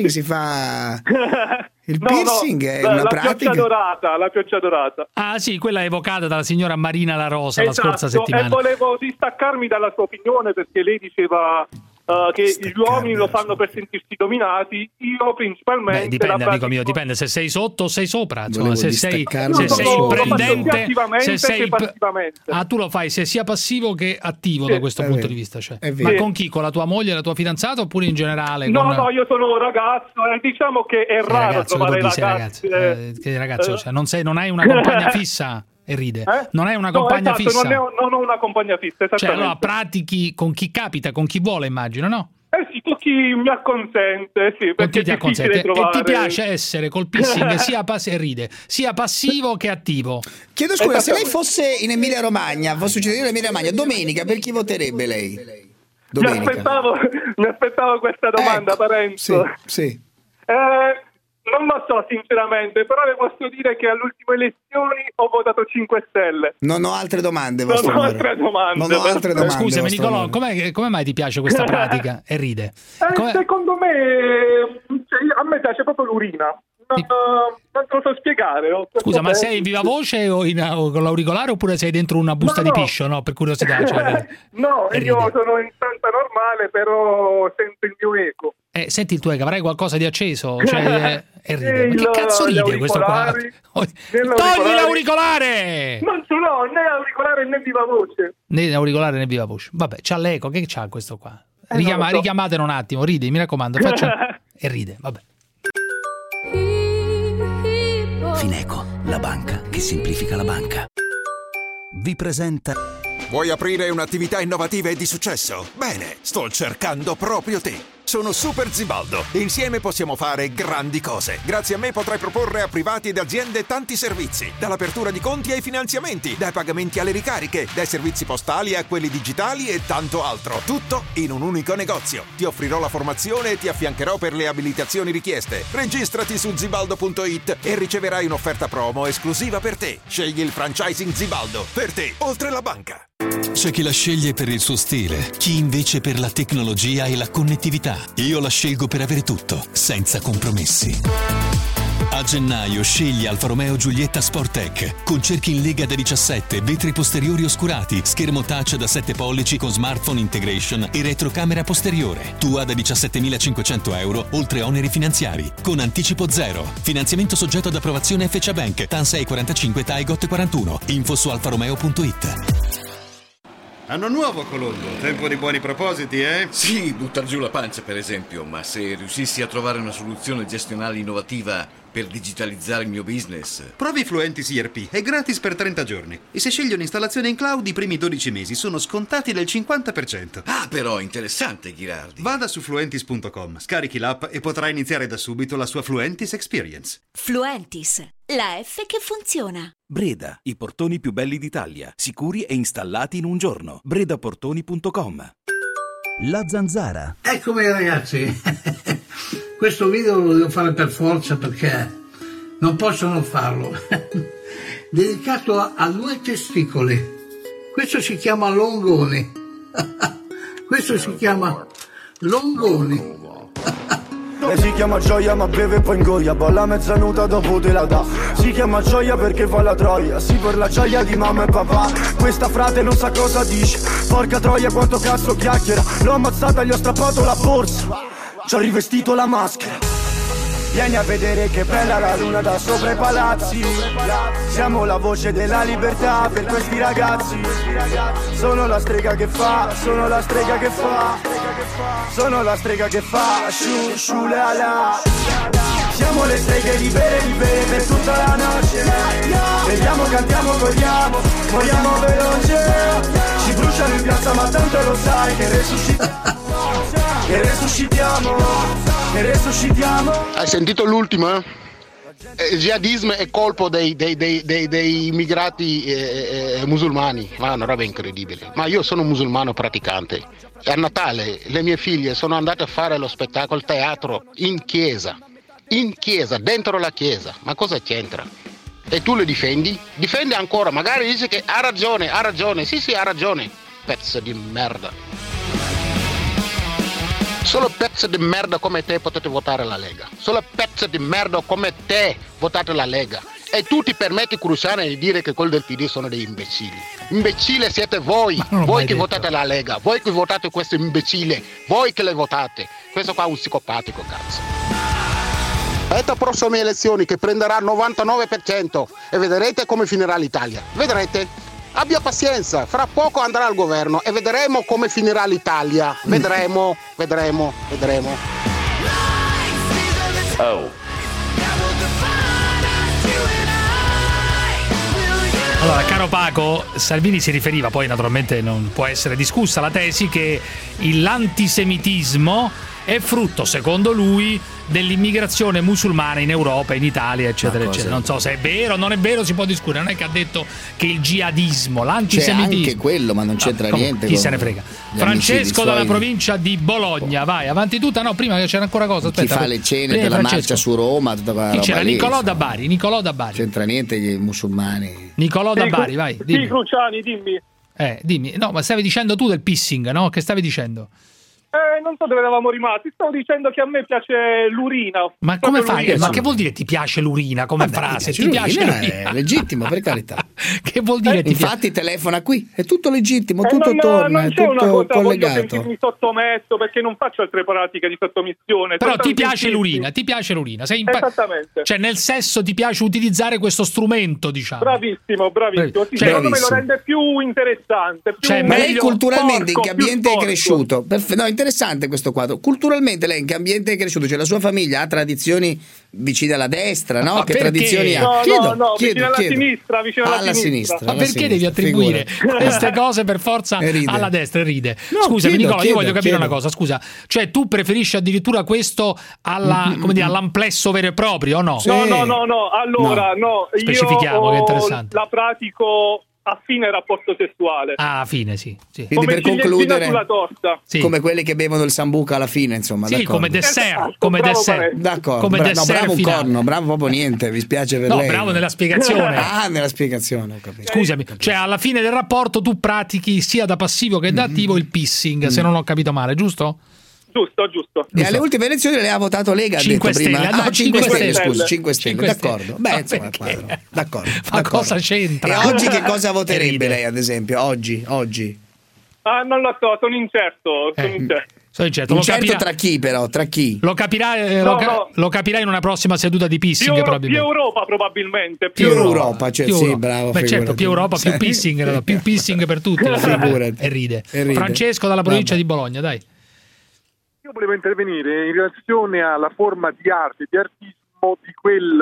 Il piercing è una pratica. La pioggia dorata. Ah sì, quella evocata dalla signora Marina La Rosa la scorsa settimana. E volevo distaccarmi dalla sua opinione perché lei diceva che gli uomini lo fanno per sentirsi dominati, io principalmente. Dipende, amico mio, dipende se sei sotto o sei sopra. Insomma, se sei imprendente, se sei passivamente. Tu lo fai sia passivo che attivo da questo punto di vista. Cioè. Ma con chi? Con la tua moglie, la tua fidanzata oppure in generale? No, io sono un ragazzo e diciamo che è raro trovare ragazzi. Che ragazzo? Cioè, non hai una compagna fissa? E ride. Non hai una compagna fissa? Non ho una compagna fissa, esattamente. Cioè, allora pratichi con chi capita, con chi vuole, immagino, no? Sì, con chi mi acconsente, sì. Con chi ti acconsente. E ti piace essere col piercing sia passivo che attivo. Chiedo scusa, se lei fosse in Emilia Romagna, fosse successo in Emilia Romagna, domenica, per chi voterebbe lei? Domenica. Mi aspettavo questa domanda, Parenzo. Sì. Non lo so sinceramente, però le posso dire che alle ultime elezioni ho votato 5 Stelle. Non ho altre domande. Non ho altre domande. Scusami Nicolò, come mai ti piace questa pratica? E ride. Secondo me, a me piace proprio l'urina. Non te lo so spiegare. Scusa, ma sei in viva voce o con l'auricolare oppure sei dentro una busta di piscio? No, per curiosità. Cioè, no, io sono in stanza normale, però sento il mio eco. Senti il tuo eco, avrai qualcosa di acceso? Cioè, e ride. Ma che cazzo ride questo qua? Togli l'auricolare! Non ce l'ho, né auricolare né viva voce. Né auricolare né viva voce. Vabbè, c'ha l'eco, che c'ha questo qua? Richiamatelo un attimo, ride, mi raccomando. E ride, vabbè. Fineco, la banca che semplifica la banca. Vi presenta. Vuoi aprire un'attività innovativa e di successo? Bene, sto cercando proprio te. Sono Super Zibaldo e insieme possiamo fare grandi cose. Grazie a me potrai proporre a privati ed aziende tanti servizi, dall'apertura di conti ai finanziamenti, dai pagamenti alle ricariche, dai servizi postali a quelli digitali e tanto altro. Tutto in un unico negozio. Ti offrirò la formazione e ti affiancherò per le abilitazioni richieste. Registrati su zibaldo.it e riceverai un'offerta promo esclusiva per te. Scegli il franchising Zibaldo per te, oltre la banca. C'è chi la sceglie per il suo stile, chi invece per la tecnologia e la connettività. Io la scelgo per avere tutto, senza compromessi. A gennaio scegli Alfa Romeo Giulietta Sporttech con cerchi in lega da 17, vetri posteriori oscurati, schermo touch da 7 pollici con smartphone integration e retrocamera posteriore. Tua da 17.500 euro, oltre oneri finanziari, con anticipo zero. Finanziamento soggetto ad approvazione FCA Bank, TAN 645 TAIGOT 41. Info su alfaromeo.it. Anno nuovo, Colombo. Tempo di buoni propositi, eh? Sì, buttar giù la pancia, per esempio, ma se riuscissi a trovare una soluzione gestionale innovativa per digitalizzare il mio business... Provi Fluentis ERP, è gratis per 30 giorni. E se scegli un'installazione in cloud, i primi 12 mesi sono scontati del 50%. Ah, però, interessante, Ghirardi. Vada su fluentis.com, scarichi l'app e potrai iniziare da subito la sua Fluentis Experience. Fluentis, la F che funziona. Breda, i portoni più belli d'Italia, sicuri e installati in un giorno. bredaportoni.com. La Zanzara. Eccomi ragazzi, questo video lo devo fare per forza perché non posso non farlo. Dedicato a 2 testicoli. Questo si chiama Longoni. Questo si chiama Longoni. Lei si chiama Gioia ma beve poi ingoia, balla mezza nuda dopo te la dà. Si chiama Gioia perché fa la troia, sì per la gioia di mamma e papà. Questa frate non sa cosa dice, porca troia quanto cazzo chiacchiera. L'ho ammazzata, gli ho strappato la borsa, ci ho rivestito la maschera. Vieni a vedere che bella la luna da sopra i palazzi. Siamo la voce della libertà per questi ragazzi. Sono la strega che fa, sono la strega che fa, sono la strega che fa, shu shu la la. Siamo le streghe libere per tutta la notte. Beviamo, cantiamo, corriamo, moriamo veloce. Ci bruciano in piazza ma tanto lo sai che resuscitiamo. Hai sentito l'ultimo? Il jihadismo è colpo dei immigrati musulmani, ma è una roba incredibile. Ma io sono un musulmano praticante. A Natale le mie figlie sono andate a fare lo spettacolo teatro in chiesa, dentro la chiesa. Ma cosa c'entra? E tu le difendi? Difendi ancora, magari dice che ha ragione, sì ha ragione. Pezzo di merda. Solo pezzo di merda come te potete votare la Lega. Solo pezzo di merda come te votate la Lega. E tu ti permetti, Cruciani, di dire che quelli del PD sono dei imbecilli. Imbecille siete voi che votate la Lega, voi che votate questo imbecille, voi che le votate. Questo qua è un psicopatico, cazzo. Aspetta prossime elezioni che prenderà il 99% e vedrete come finirà l'Italia. Vedrete. Abbia pazienza, fra poco andrà al governo e vedremo come finirà l'Italia. Vedremo. Oh. Allora, caro Paco, Salvini si riferiva, poi naturalmente non può essere discussa la tesi che l'antisemitismo è frutto, secondo lui, dell'immigrazione musulmana in Europa, in Italia, eccetera, eccetera. Non so se è vero o non è vero, si può discutere. Non è che ha detto che il jihadismo, l'antisemitismo... C'è anche quello, ma non c'entra niente. Chi se ne frega. Francesco dalla provincia di Bologna, vai, avanti tutta. No, prima che c'era ancora cosa. Aspetta, chi fa le cene per la marcia su Roma, tutta quella roba. Chi c'era? Nicolò da Bari. C'entra niente gli musulmani. Nicolò da Bari, vai. Sì, Cruciani, dimmi. Dimmi. No, ma stavi dicendo tu del pissing, no? Che stavi dicendo? Non so dove eravamo rimasti. Stavo dicendo che a me piace l'urina. Ma come fai? Ma che vuol dire ti piace l'urina come frase? Ti piace l'urina? È legittimo, per carità. Che vuol dire? Infatti telefona qui, è tutto legittimo, tutto torna, è tutto collegato. Voglio sentirmi sottomesso perché non faccio altre pratiche di sottomissione. Però ti piace l'urina, Sei esattamente. Cioè nel sesso ti piace utilizzare questo strumento, diciamo. Bravissimo. Sì, secondo me lo rende più interessante. Ma lei culturalmente in che ambiente è cresciuto? No, interessante questo quadro. Culturalmente lei in che ambiente è cresciuto? Cioè la sua famiglia ha tradizioni vicine alla destra, no? Che tradizioni ha? No, vicino alla sinistra, alla sinistra. Ma perché devi attribuire queste cose per forza alla destra? Ride. Scusami Nicola, io voglio capire una cosa, scusa. Cioè tu preferisci addirittura questo all'amplesso vero e proprio o no? Sì. No. Allora, no. Specifichiamo, io che è interessante. La pratico a fine rapporto sessuale. A fine, sì. Quindi come per concludere, sulla torta. Sì. Come quelli che bevono il sambuca alla fine, insomma. Sì, d'accordo. come dessert. Come dessert. D'accordo. Come dessert bravo finale. un corno, bravo proprio niente, mi spiace per lei. No, bravo nella spiegazione. Nella spiegazione, ho capito. Scusami, cioè alla fine del rapporto tu pratichi sia da passivo che da attivo il pissing, se non ho capito male, giusto? Giusto. E alle ultime elezioni lei ha votato Lega, ha detto prima. No, 5 Stelle, scusa, 5 Stelle, d'accordo. Beh, insomma, d'accordo. Ma cosa c'entra? E oggi che cosa voterebbe lei, ad esempio? Oggi? Non lo so, sono incerto. Incerto tra chi però? Tra chi? Lo capirai in una prossima seduta di pissing, probabilmente. Più Europa probabilmente. Più Europa, cioè, sì, bravo. Beh, certo, più Europa, più pissing, più pissing per tutti. E ride. Francesco dalla provincia di Bologna, dai. Io volevo intervenire in relazione alla forma di arte, di artismo di quel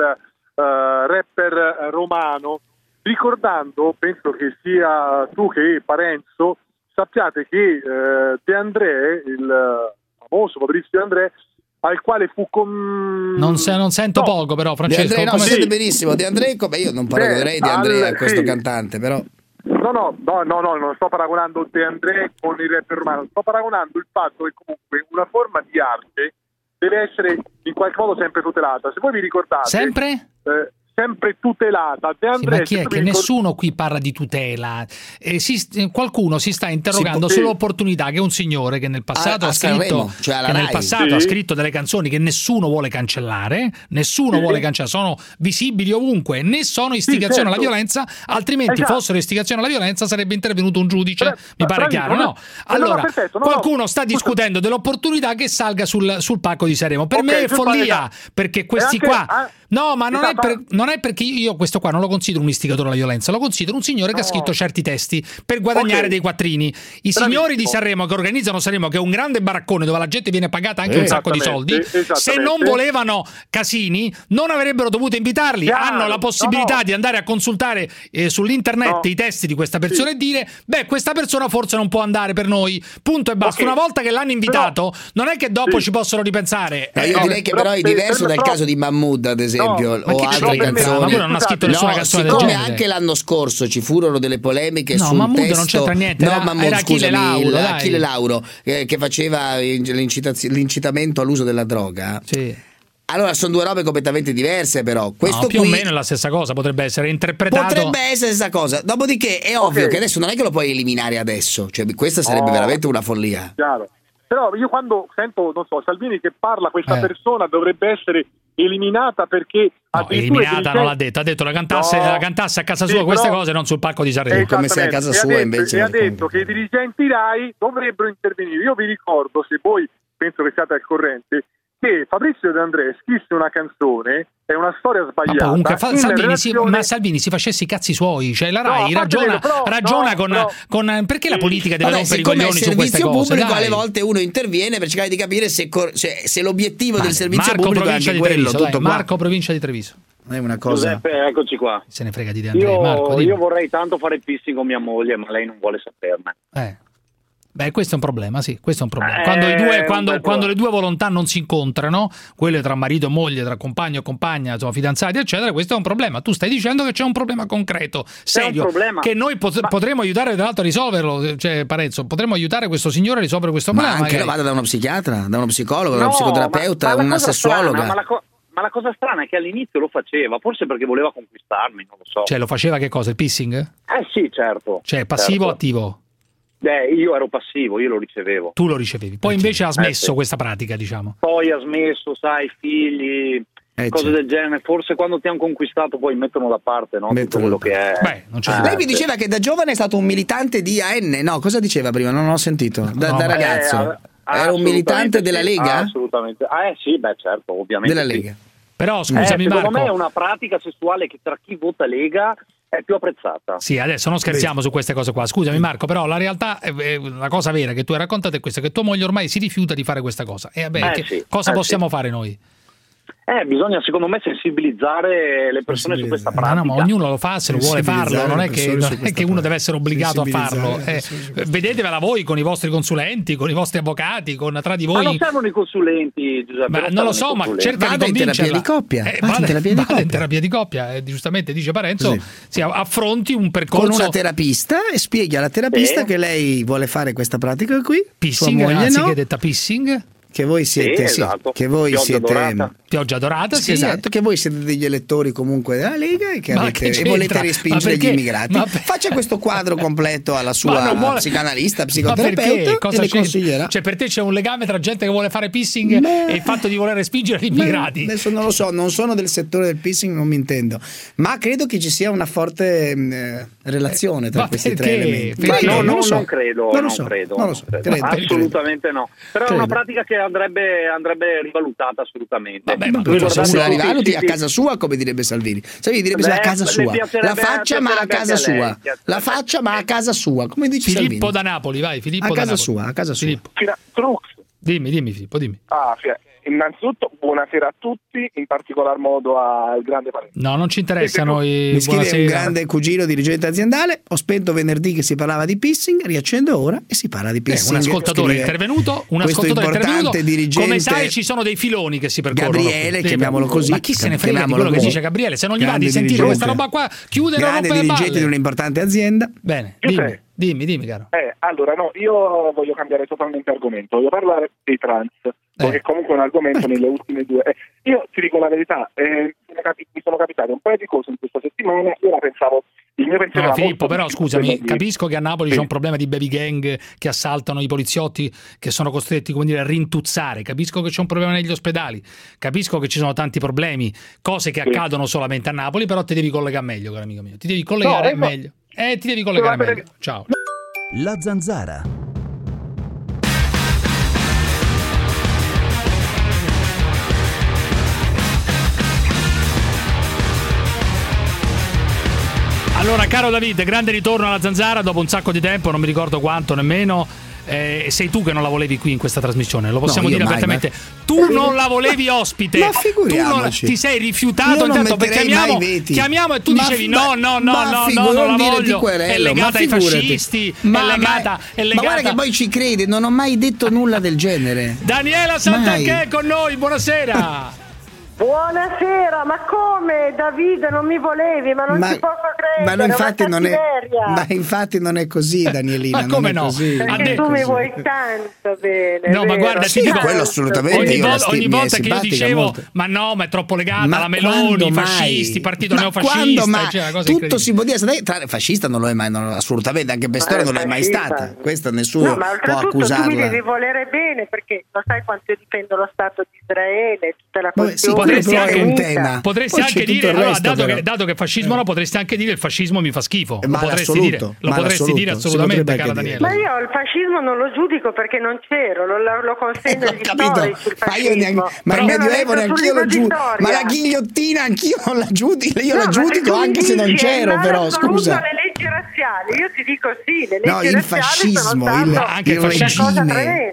rapper romano, ricordando, penso che sia tu che Parenzo, sappiate che De André, il famoso Fabrizio De André, al quale fu non sento poco però, Francesco. De André, sente benissimo. De André, come io non paragonerei De André a questo cantante, però... No, non sto paragonando De André con il rapper romano, sto paragonando il fatto che comunque una forma di arte deve essere in qualche modo sempre tutelata. Se voi vi ricordate... Sempre? sempre tutelata. De André, ma chi è che nessuno qui parla di tutela? Qualcuno si sta interrogando sull'opportunità che un signore che nel passato ha scritto ha scritto delle canzoni che nessuno vuole cancellare, vuole cancellare, sono visibili ovunque, né sono istigazione alla violenza, altrimenti fossero istigazione alla violenza sarebbe intervenuto un giudice, mi pare chiaro, no? Allora, qualcuno sta discutendo dell'opportunità che salga sul palco di Sanremo. Per me è follia, perché questi qua... No, ma non è perché io questo qua non lo considero un istigatore alla violenza, lo considero un signore che ha scritto certi testi per guadagnare dei quattrini. I signori di Sanremo che organizzano Sanremo, che è un grande baraccone dove la gente viene pagata anche un sacco di soldi, se non volevano casini non avrebbero dovuto invitarli. Hanno la possibilità di andare a consultare sull'internet i testi di questa persona e dire questa persona forse non può andare per noi, punto e basta. Una volta che l'hanno invitato non è che dopo ci possono ripensare. Io direi che però è diverso dal caso di Mahmood, ad esempio, o altre canzoni. Ma non ha scritto nessuna canzone del genere. Genere. Anche l'anno scorso ci furono delle polemiche sul Mahmood testo. Non c'entra niente. Era Achille Lauro che faceva l'incitamento all'uso della droga. Sì. Allora sono due robe completamente diverse, però questo più o meno è la stessa cosa, potrebbe essere interpretato. Potrebbe essere la stessa cosa. Dopodiché è ovvio che adesso non è che lo puoi eliminare adesso, cioè questa sarebbe veramente una follia. Chiaro. Però io quando sento, Salvini che parla, questa persona dovrebbe essere eliminata perché eliminata non l'ha detto, ha detto la cantasse a casa sua queste cose, non sul palco di Sanremo, come se a casa sua invece. E ha detto che i dirigenti RAI dovrebbero intervenire. Io vi ricordo, se voi penso che siate al corrente, che Fabrizio De André scrisse una canzone, è una storia sbagliata. Ma Salvini si facesse i cazzi suoi, cioè la RAI ragiona con perché la politica deve rompere i coglioni su queste cose. Pubblico, alle volte uno interviene per cercare di capire se l'obiettivo del servizio pubblico è anche quello. Marco, provincia di Treviso. È una cosa. Giuseppe, eccoci qua. Se ne frega di De André. Marco, io vorrei tanto fare pissing con mia moglie, ma lei non vuole saperne. Questo è un problema, sì, questo è un problema. Quando le due volontà non si incontrano, quelle tra marito e moglie, tra compagno e compagna, insomma, fidanzati, eccetera, questo è un problema. Tu stai dicendo che c'è un problema concreto, serio, che noi potremmo aiutare tra l'altro a risolverlo, cioè Parenzo, potremmo aiutare questo signore a risolvere questo problema. Ma anche vada da uno psichiatra, da uno psicologo, da uno psicoterapeuta, una sessuologa. Ma la cosa strana è che all'inizio lo faceva, forse perché voleva conquistarmi, non lo so. Cioè lo faceva che cosa, il pissing? Sì, certo. Cioè passivo o attivo? Io ero passivo, io lo ricevevo. Tu lo ricevevi, poi invece ha smesso questa pratica, diciamo. Poi ha smesso, sai, figli, cose del genere. Forse quando ti hanno conquistato poi mettono da parte, no? Tutto quello che è. Lei mi diceva che da giovane è stato un militante di AN, no? Cosa diceva prima? Non ho sentito. Da ragazzo. Era un militante della Lega? Assolutamente. Sì, certo, ovviamente. Della Lega. Però scusami Marco. Secondo me è una pratica sessuale che tra chi vota Lega è più apprezzata. Sì, adesso non scherziamo su queste cose qua. Scusami Marco, però la realtà, la cosa vera che tu hai raccontato è questa, che tua moglie ormai si rifiuta di fare questa cosa. E cosa possiamo fare noi? Bisogna secondo me sensibilizzare le persone su questa pratica. Ma ognuno lo fa se lo vuole farlo, non è che uno deve essere obbligato a farlo. Vedetevela voi con i vostri consulenti, con i vostri avvocati, tra di voi. Ma non servono i consulenti, Giuseppe. Non lo so, ma cerca di convincerla. Vada in terapia di coppia. Giustamente dice Parenzo, affronti un percorso con una terapista e spieghi alla terapista che lei vuole fare questa pratica qui. Pissing, anziché detta pissing. Che voi siete, che voi siete Pioggia dorata, sì, esatto, che voi siete degli elettori comunque della Lega e che volete respingere gli immigrati. Faccia questo quadro completo alla sua psicanalista, psicoterapeuta e le consiglierà. Cioè per te c'è un legame tra gente che vuole fare pissing e il fatto di voler respingere gli immigrati? Adesso non lo so, non sono del settore del pissing, non mi intendo, ma credo che ci sia una forte relazione tra questi tre elementi. Non credo. Assolutamente no. Però è una pratica che andrebbe rivalutata assolutamente. Se la rivaluti a casa sua, come direbbe Salvini. Salvini direbbe a casa sua. La faccia ma a casa sua. La faccia ma a casa sua. Come dice Filippo Salvini? da Napoli, vai. Filippo a da casa Napoli. sua, a casa sua. Dimmi Filippo, dimmi. Innanzitutto buonasera a tutti, in particolar modo al grande Parenzo. No, non ci interessano i mi scrive un grande cugino dirigente aziendale. Ho spento venerdì che si parlava di pissing, riaccendo ora e si parla di pissing. Un ascoltatore intervenuto, dirigente. Come sai ci sono dei filoni che si percorrono. Gabriele, chiamiamolo così. Ma chi se ne frega di quello che dice Gabriele? Se non gli va di sentire questa roba qua, chiude la roba. Grande dirigente di un'importante azienda. Bene, dimmi caro. Allora io voglio cambiare totalmente argomento, voglio parlare dei trans. perché comunque è un argomento nelle ultime due. Io ti dico la verità, mi sono capitate un paio di cose in questa settimana, io la pensavo. No, Filippo, però scusami, capisco che a Napoli c'è un problema di baby gang che assaltano i poliziotti, che sono costretti, come dire, a rintuzzare. Capisco che c'è un problema negli ospedali, capisco che ci sono tanti problemi, cose che accadono solamente a Napoli, però ti devi collegare meglio, caro amico mio. Ti devi collegare meglio. Ti devi collegare meglio. Ciao. La Zanzara. Allora, caro David, grande ritorno alla Zanzara dopo un sacco di tempo, non mi ricordo quanto nemmeno. Sei tu che non la volevi qui in questa trasmissione, lo possiamo dire apertamente. Tu non la volevi ospite, ma figuriamoci. Ti sei rifiutato, intanto chiamiamo e tu dicevi no, non la voglio, è legata ai fascisti, è legata. Ma guarda che poi ci crede, non ho mai detto nulla del genere. Daniela Santanchè con noi, buonasera. Buonasera, ma come Davide non mi volevi? Ma non ci posso credere. Ma infatti non è così, Danielina. Ma come no? Perché tu mi vuoi tanto bene. No, ma guarda, ti dico quello assolutamente. Ogni volta che io dicevo molto. Ma no, ma è troppo legata alla Meloni, i fascisti, partito neofascista, tutto si può dire. Fascista non lo è mai, assolutamente, anche per storia non lo è mai stata. Questo nessuno può accusarla. Tu mi devi volere bene, perché lo sai quanto io difendo lo Stato di Israele, tutta la questione. Potresti anche dire, allora, dato che fascismo no, potresti anche dire il fascismo mi fa schifo. Lo potresti dire assolutamente, cara Daniela. Ma io il fascismo non lo giudico perché non c'ero, lo consegno agli storici. Ma il Medioevo neanch'io lo giudico. Ma la ghigliottina anch'io non la giudico, io la giudico anche se non c'ero, però scusa. Le leggi razziali, io ti dico sì, le leggi razziali. No, il fascismo, anche il regime.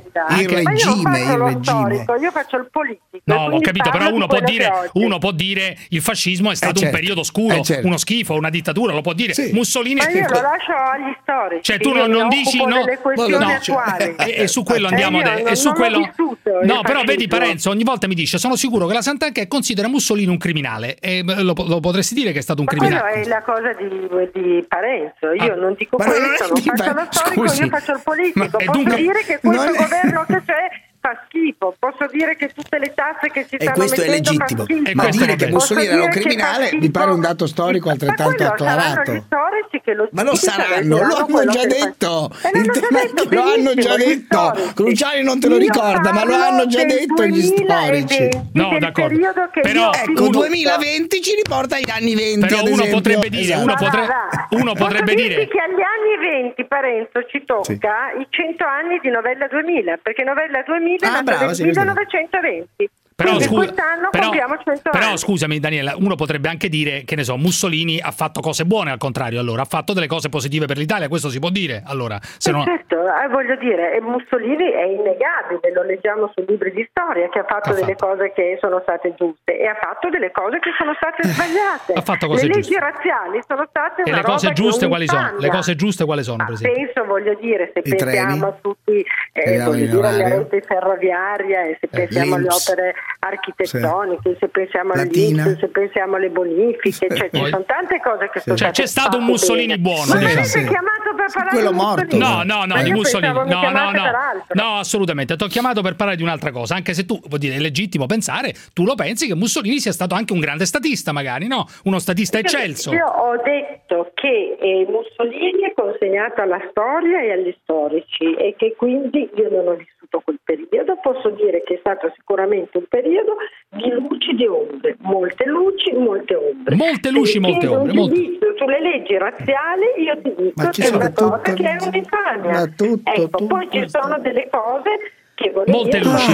Io faccio il politico. No, ho capito, però uno può dire il fascismo è stato un periodo oscuro, uno schifo, una dittatura, lo può dire. Mussolini. Ma io lo lascio agli storici. Cioè tu non dici no. E su quello andiamo adesso. No, però vedi Parenzo, ogni volta mi dice sono sicuro che la Santanchè considera Mussolini un criminale. E lo potresti dire che è stato un criminale. Quello è la cosa di Parenzo. Io non dico questo, non faccio lo storico, io faccio il politico. Posso dire che questo governo che c'è fa schifo, posso dire che tutte le tasse che si stanno mettendo è legittimo, ma dire che Mussolini era un criminale mi pare un dato storico altrettanto acclarato. Ma lo saranno, lo hanno già detto, lo hanno già detto. Cruciani non te lo ricorda, ma lo hanno già detto gli storici. No, d'accordo. Però ecco, 2020 ci riporta agli anni 20. Però uno potrebbe dire, uno potrebbe dire che agli anni 20, Parenzo, ci tocca i 100 anni di Novella 2000, perché Novella 2000 è nata nel 1920. Però, quest'anno compiamo 100 anni. Però scusami Daniela, uno potrebbe anche dire che ne so, Mussolini ha fatto cose buone, al contrario, allora ha fatto delle cose positive per l'Italia, questo si può dire. Allora, se no... Certo, voglio dire, Mussolini è innegabile, lo leggiamo sui libri di storia, che ha fatto delle cose che sono state giuste e ha fatto delle cose che sono state sbagliate. Ha fatto cose le giuste. leggi razziali sono state e una le cose roba giuste quali sono? Le cose giuste quali sono, per esempio? Penso, voglio dire, se pensiamo a tutti alla rete ferroviaria e se pensiamo alle opere architettoniche, se pensiamo all'INPS, se pensiamo alle bonifiche, cioè ci sono tante cose che sono c'è stato un Mussolini buono. Ma mi avete chiamato per parlare di Mussolini? No, di Mussolini. No, assolutamente. Ti ho chiamato per parlare di un'altra cosa, anche se tu, vuol dire, è legittimo pensare, tu lo pensi che Mussolini sia stato anche un grande statista, magari, no? Uno statista eccelso. Io ho detto che Mussolini è consegnato alla storia e agli storici e che quindi io non ho vissuto quel periodo, posso dire che è stato sicuramente un periodo di luci e di ombre, molte luci, molte ombre. Molte luci, molte ombre. Sulle leggi razziali io ti dico che è una cosa che è un'infamia. Poi ci sono delle cose che molte luci.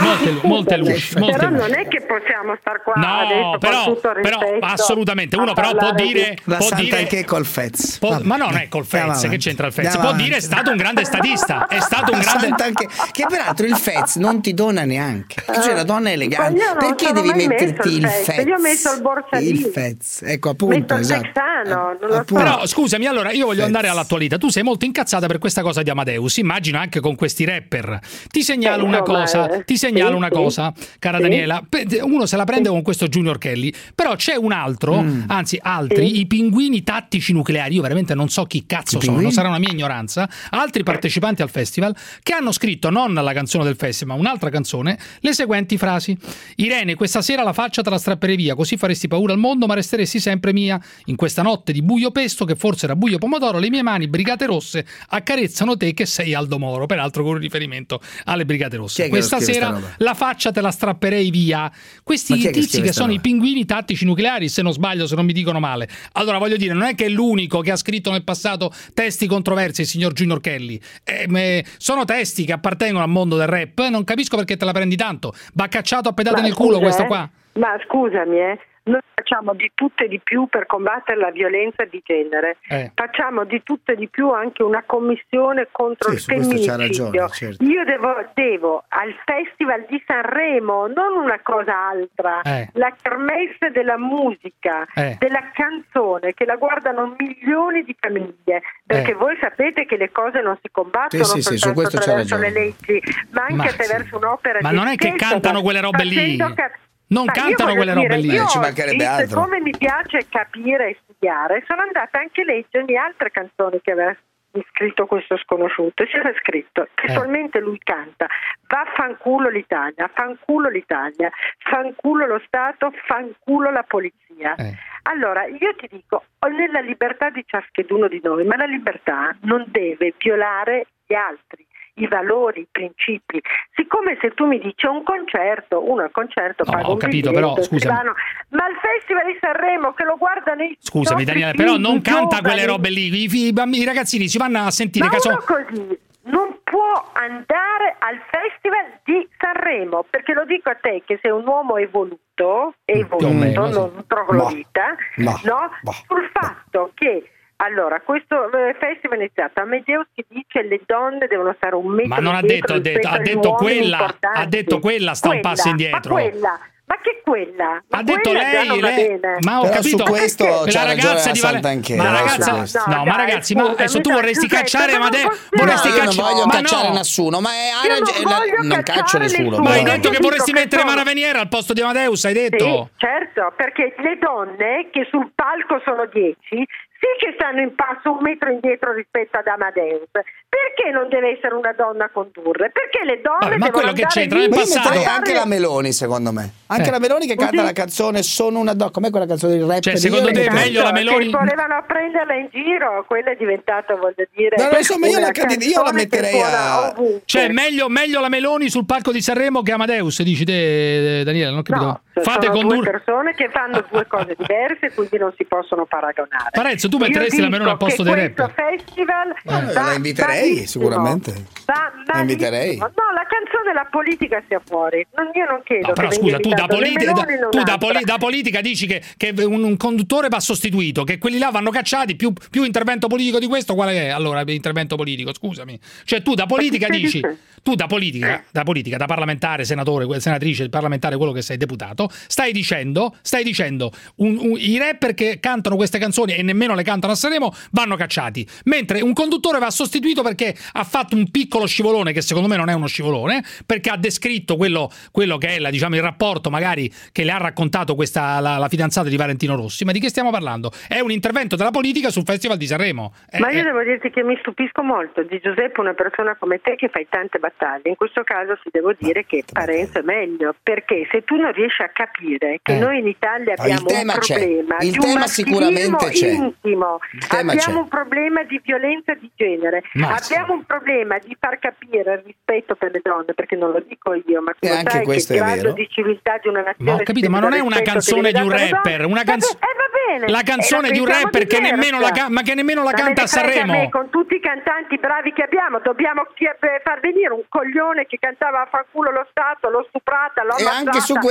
Però non è che possiamo star qua adesso con tutto il rispetto, assolutamente uno però può dire anche col Fez. Ma non è col Fez, che c'entra il Fez? Può dire è stato un grande statista, è stato un grande che peraltro il Fez non ti dona neanche. Cioè la donna è elegante. Perché devi metterti il Fez? Io ho messo il borsalino. Il Fez. Ecco appunto, texano, però scusami, allora io voglio andare all'attualità. Tu sei molto incazzata per questa cosa di Amadeus, immagino anche con questi rapper. Ti segnalo una una cosa, cara Daniela. Uno se la prende con questo Junior Kelly, però c'è un altro, anzi altri, i pinguini tattici nucleari. Io veramente non so chi cazzo sono, sarà una mia ignoranza. Altri partecipanti al festival che hanno scritto, non la canzone del festival, ma un'altra canzone, le seguenti frasi: Irene, questa sera la faccia te la strapperei via, così faresti paura al mondo ma resteresti sempre mia. In questa notte di buio pesto, che forse era buio pomodoro, le mie mani brigate rosse accarezzano te che sei Aldo Moro, peraltro con un riferimento alle brigate rosse. Questa sera la faccia te la strapperei via. Questi tizi che sono i pinguini tattici nucleari, se non sbaglio, se non mi dicono male. Allora voglio dire, non è che è l'unico che ha scritto nel passato testi controversi, il signor Junior Kelly. Sono testi che appartengono al mondo del rap. Non capisco perché te la prendi tanto. Va cacciato a pedate nel culo questo qua. Ma scusami, noi facciamo di tutto e di più per combattere la violenza di genere. Facciamo di tutto e di più, anche una commissione contro il femminicidio. Ragione, certo. Io devo al Festival di Sanremo, non una cosa altra, la kermesse della musica, della canzone, che la guardano milioni di famiglie, perché voi sapete che le cose non si combattono soltanto attraverso le leggi, ma anche attraverso un'opera di non è che cantano quelle robe lì. Non cantano quelle robe lì, ci mancherebbe altro. Come mi piace capire e studiare, sono andata anche a leggermi altre canzoni che aveva scritto questo sconosciuto, c'era scritto testualmente, lui canta: vaffanculo l'Italia, fanculo l'Italia, fanculo lo Stato, fanculo la polizia. Allora io ti dico, nella libertà di ciascheduno di noi, ma la libertà non deve violare gli altri, i valori, i principi. Siccome se tu mi dici un concerto, uno al concerto paga un biglietto, però scusami, ma il Festival di Sanremo che lo guardano i scusami Daniele, però non canta quelle robe lì, i ragazzini si vanno a sentire così non può andare al Festival di Sanremo, perché lo dico a te che sei un uomo evoluto, non troglodita, sul fatto che allora, questo festival è iniziato. Amadeus che dice le donne devono stare un metro indietro. Ma non ha detto quella sta un passo indietro. Ma che quella? Ha detto lei, ma ho capito, su questo la ragazza di ma ragazzi, ma adesso tu vorresti cacciare Amadeus, io non voglio cacciare nessuno, ma non caccio nessuno. Ma hai detto che vorresti mettere Mara Veniera al posto di Amadeus, hai detto? Sì, certo, perché le donne che sul palco sono 10 sì che stanno in passo un metro indietro rispetto ad Amadeus. Perché non deve essere una donna a condurre? Perché le donne ma quello che c'entra nel passato. Anche la Meloni, secondo me. Anche la Meloni che canta la canzone Sono una donna. Com'è quella canzone del rap? Cioè, secondo te è meglio la Meloni? Volevano prenderla in giro, quella è diventata, voglio dire. No, insomma, io la metterei a. Cioè, meglio la Meloni sul palco di Sanremo che Amadeus, dici te, Daniele? Non ho capito. No, sono due persone che fanno due cose diverse, quindi non si possono paragonare. Parenzo, tu metteresti la Meloni al posto dei rap? Questo festival la inviterei sicuramente. La inviterei. No, la canzone, la politica sia fuori. Io non chiedo. No, però scusa, tu da politica dici che un conduttore va sostituito, che quelli là vanno cacciati, più intervento politico di questo, qual è allora l'intervento politico? Scusami. Cioè tu da politica dici, da parlamentare, senatore, senatrice, parlamentare, quello che sei, deputato, stai dicendo i rapper che cantano queste canzoni e nemmeno le cantano a Sanremo vanno cacciati, mentre un conduttore va sostituito perché ha fatto un piccolo scivolone, che secondo me non è uno scivolone, perché ha descritto quello che è il rapporto magari che le ha raccontato la fidanzata di Valentino Rossi. Ma di che stiamo parlando? È un intervento della politica sul Festival di Sanremo. Ma io devo dirti che mi stupisco molto di Giuseppe, una persona come te che fai tante battaglie. In questo caso ti devo dire che Parenzo è meglio, perché se tu non riesci a capire che noi in Italia abbiamo un problema di un maschilismo intimo, abbiamo un problema di violenza di genere, abbiamo un problema di far capire il rispetto per le donne, perché non lo dico io, ma tu sai che il grado di civiltà di una nazione, ma ho capito, ma non è una canzone di un rapper, la canzone di un rapper che nemmeno la canta a Sanremo. Con tutti i cantanti bravi che abbiamo, dobbiamo far venire un coglione che cantava a fanculo lo Stato, l'ho stuprata, l'ho ammazzata, e anche su questo c'ha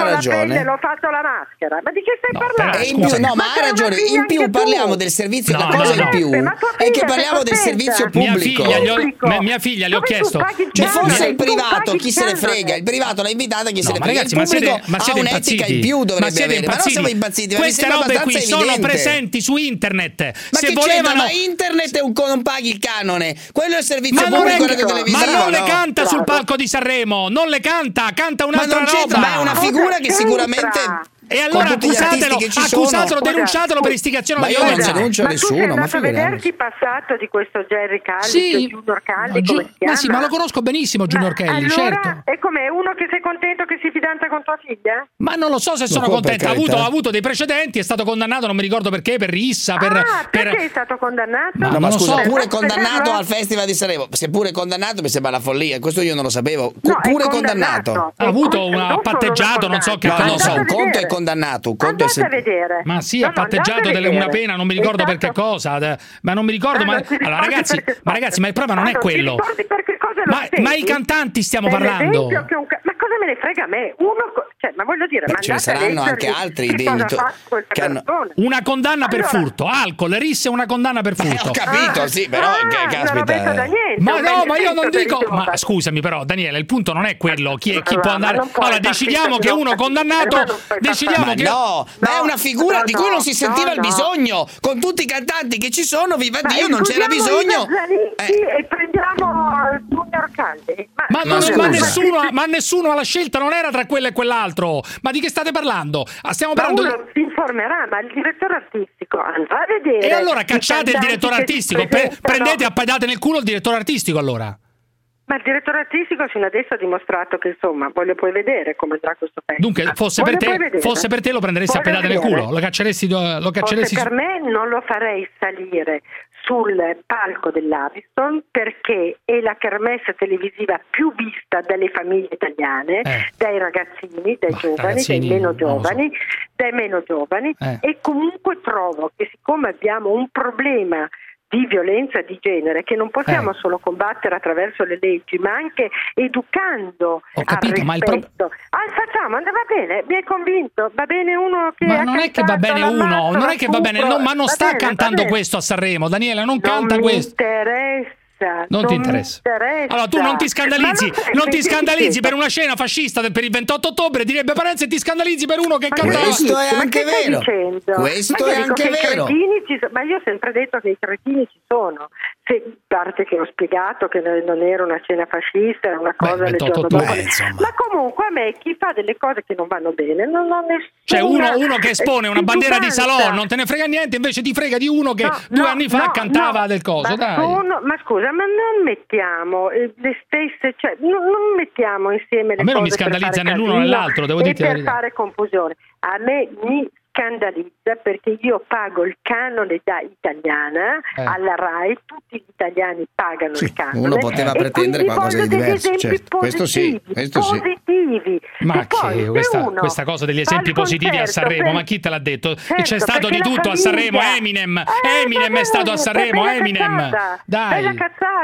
ragione. L'ho fatto la maschera. Ma di che stai parlando? E in più, no, ma ha ragione. In più parliamo del servizio. La cosa in più è che parliamo del servizio pubblico. Mia figlia le ho chiesto. Cioè, forse il privato, chi se ne frega? Il privato l'ha invitata, chi se ne frega? Il pubblico ha un'etica in più, dovrebbe avere. Ma non siamo impazziti. Queste robe qui sono presenti su internet. Ma che volevano... Ma internet non paghi il canone. Quello è il servizio pubblico radiotelevisivo. Ma non le canta sul palco di Sanremo. Non le canta un'altra roba. Ma è una figura che sicuramente... E allora accusatelo, denunciatelo per istigazione alla violenza. Non denuncio nessuno. Ma tu sei andato a vederti passato di questo Jerry Calli, Junior Calli, come si chiama? Ma sì, ma lo conosco benissimo Junior Kelly, allora, certo. E com'è? Uno che sei contento che si fidanza con tua figlia? Ma non lo so se sono contento. Ha avuto dei precedenti, è stato condannato, non mi ricordo perché, per rissa. Perché è stato condannato? No, ma scusa, pure condannato al Festival di Sanremo. Seppure condannato mi sembra una follia. Questo io non lo sapevo. Pure condannato. Ha avuto un patteggiato, non so che cosa. Non so, un conto è condannato. Andate a vedere. Ma sì, ha patteggiato una pena, non mi ricordo per che cosa, ma non mi ricordo. Allora ragazzi, ma il problema non è quello. Ma i cantanti stiamo parlando. Ma cosa me ne frega a me? Ma voglio dire, ce ne saranno anche altri dentro. Una condanna per furto, alcol, risse, una condanna per furto. Ho capito, sì, però caspita. Ma no, ma io non dico. Ma scusami, però, Daniele, il punto non è quello. Chi può andare. Allora, decidiamo che uno condannato. Decidiamo che. No, ma è una figura di cui non si sentiva il bisogno. Con tutti i cantanti che ci sono, viva Dio, non c'era bisogno. E prendiamo Junior Calli. Ma nessuno alla scelta non era tra quello e quell'altro. Ma di che state parlando? Stiamo parlando. Uno si informerà, ma il direttore artistico andrà a vedere. E allora cacciate il direttore artistico, prendete e appaiate nel culo il direttore artistico allora. Ma il direttore artistico fino adesso ha dimostrato che insomma voglio poi vedere come andrà questo festival. Dunque fosse per te lo prenderesti a pedate nel culo, lo cacceresti per me non lo farei salire sul palco dell'Ariston perché è la kermesse televisiva più vista dalle famiglie italiane, dai ragazzini, dai giovani, dai meno giovani e comunque trovo che siccome abbiamo un problema di violenza di genere che non possiamo solo combattere attraverso le leggi ma anche educando al rispetto. Facciamo, va bene, mi hai convinto, va bene uno che ma non è che va bene uno, non è che va bene, ma non sta cantando questo a Sanremo, Daniela, non canta questo. Non ti interessa. Allora tu non ti scandalizzi, per una scena fascista per il 28 ottobre, direbbe Parenzo, e ti scandalizzi per uno che canta. Questo è anche vero. Questo è anche vero. Ma io ho sempre detto che i cretini ci sono. Se parte che ho spiegato che non era una scena fascista, era una cosa del giorno dopo. Ma comunque a me chi fa delle cose che non vanno bene non ho nessuna. Cioè uno che espone una bandiera di Salò non te ne frega niente, invece ti frega di uno che 2 anni fa cantava del coso. Dai. Ma scusa, ma non mettiamo le stesse, cioè non mettiamo insieme le cose. A me non mi scandalizza né l'uno né l'altro, devo dirti la verità. Per fare confusione. A me mi scandalizza perché io pago il canone da italiana alla RAI, tutti gli italiani pagano il canone. Uno poteva pretendere qualcosa di diverso, certo. Questo sì. Positivi. Ma che questa cosa degli esempi positivi a Sanremo, ma chi te l'ha detto? Certo, c'è stato di tutto a Sanremo, Eminem è stato a Sanremo, Eminem. Dai. Bella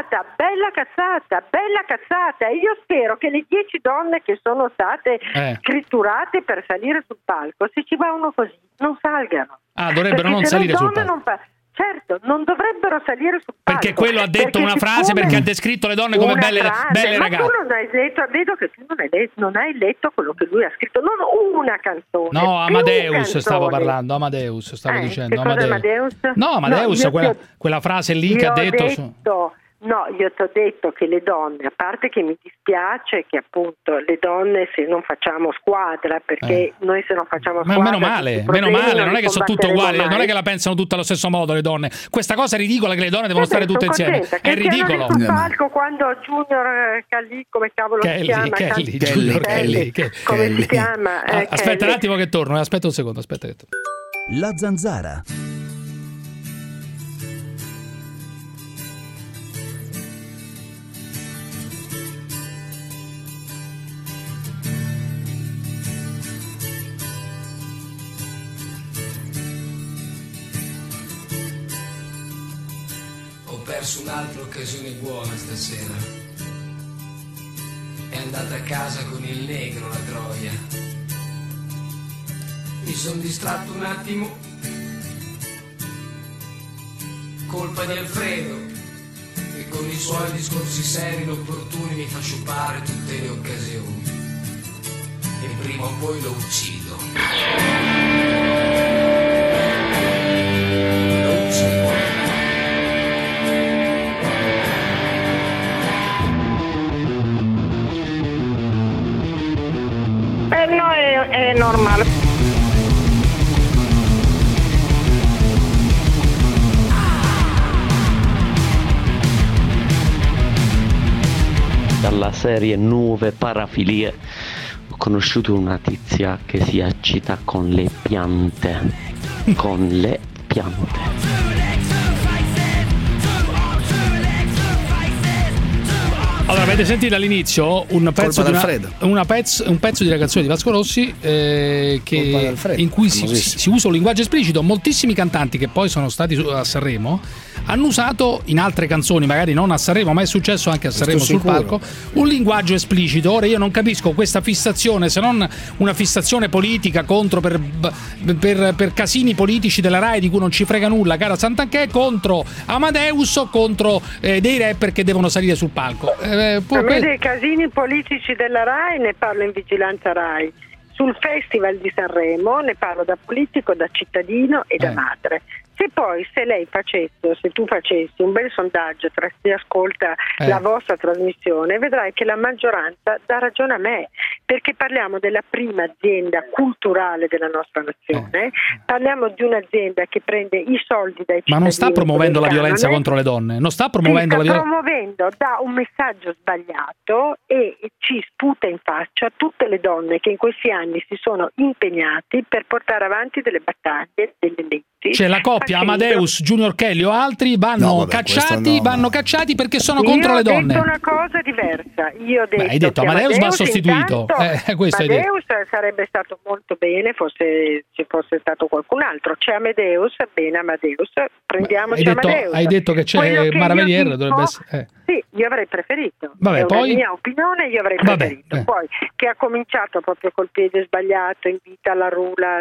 cazzata. E io spero che le 10 donne che sono state scritturate per salire sul palco, se ci va uno così, non salgano. Dovrebbero non salire sul palco. Certo, non dovrebbero salire sul palco. Perché quello ha detto una frase perché ha descritto le donne come belle ragazze. Ma tu non hai letto, vedo che tu non hai letto quello che lui ha scritto, non una canzone. No, Amadeus stavo parlando, Amadeus stavo dicendo. Amadeus? No, Amadeus, quella frase lì che ha detto. No, io ti ho detto che le donne, a parte che mi dispiace che appunto le donne se non facciamo squadra, perché noi se non facciamo squadra... Ma meno male, non è che sono tutte uguali, non è che la pensano tutte allo stesso modo le donne. Questa cosa è ridicola che le donne devono stare tutte insieme. È ridicolo. Sul palco quando Junior Calli, come cavolo si chiama? Kelly. Come si chiama? Aspetta un attimo che torno, aspetta un secondo, La Zanzara. Ho perso un'altra occasione buona stasera. È andata a casa con il negro la troia. mi sono distratto un attimo, colpa di Alfredo, che con i suoi discorsi seri inopportuni mi fa sciupare tutte le occasioni, e prima o poi lo uccido. No, è normale. Dalla serie Nuove Parafilie ho conosciuto una tizia che si eccita con le piante. Con le piante. Allora, avete sentito all'inizio un pezzo di una canzone di Vasco Rossi in cui si usa un linguaggio esplicito. Moltissimi cantanti che poi sono stati a Sanremo hanno usato in altre canzoni, magari non a Sanremo, ma è successo anche a Sanremo sul palco, un linguaggio esplicito. Ora io non capisco questa fissazione, se non una fissazione politica contro per casini politici della Rai di cui non ci frega nulla, cara Santanchè, contro Amadeus o contro dei rapper che devono salire sul palco. A me dei casini politici della Rai ne parlo in Vigilanza Rai. Sul Festival di Sanremo ne parlo da politico, da cittadino e da madre. Se tu facessi un bel sondaggio tra chi ascolta la vostra trasmissione, vedrai che la maggioranza dà ragione a me, perché parliamo della prima azienda culturale della nostra nazione, parliamo di un'azienda che prende i soldi dai cittadini. Ma non sta promuovendo la violenza contro le donne? Non sta promuovendo la violenza? Promuovendo, dà un messaggio sbagliato e ci sputa in faccia tutte le donne che in questi anni si sono impegnati per portare avanti delle battaglie, delle leggi. C'è la coppia Amadeus, Junior Kelly o altri vanno cacciati perché sono contro le donne. Io ho detto una cosa diversa. Hai detto Amadeus va sostituito. Amadeus sarebbe stato molto bene fosse ci fosse stato qualcun altro. C'è Amadeus, bene Amadeus, prendiamoci Amadeus. Hai detto che c'è Maravelier, dovrebbe essere. Sì, io avrei preferito. Vabbè, è una mia opinione, io avrei preferito. Poi che ha cominciato proprio col piede sbagliato, invita la Rula,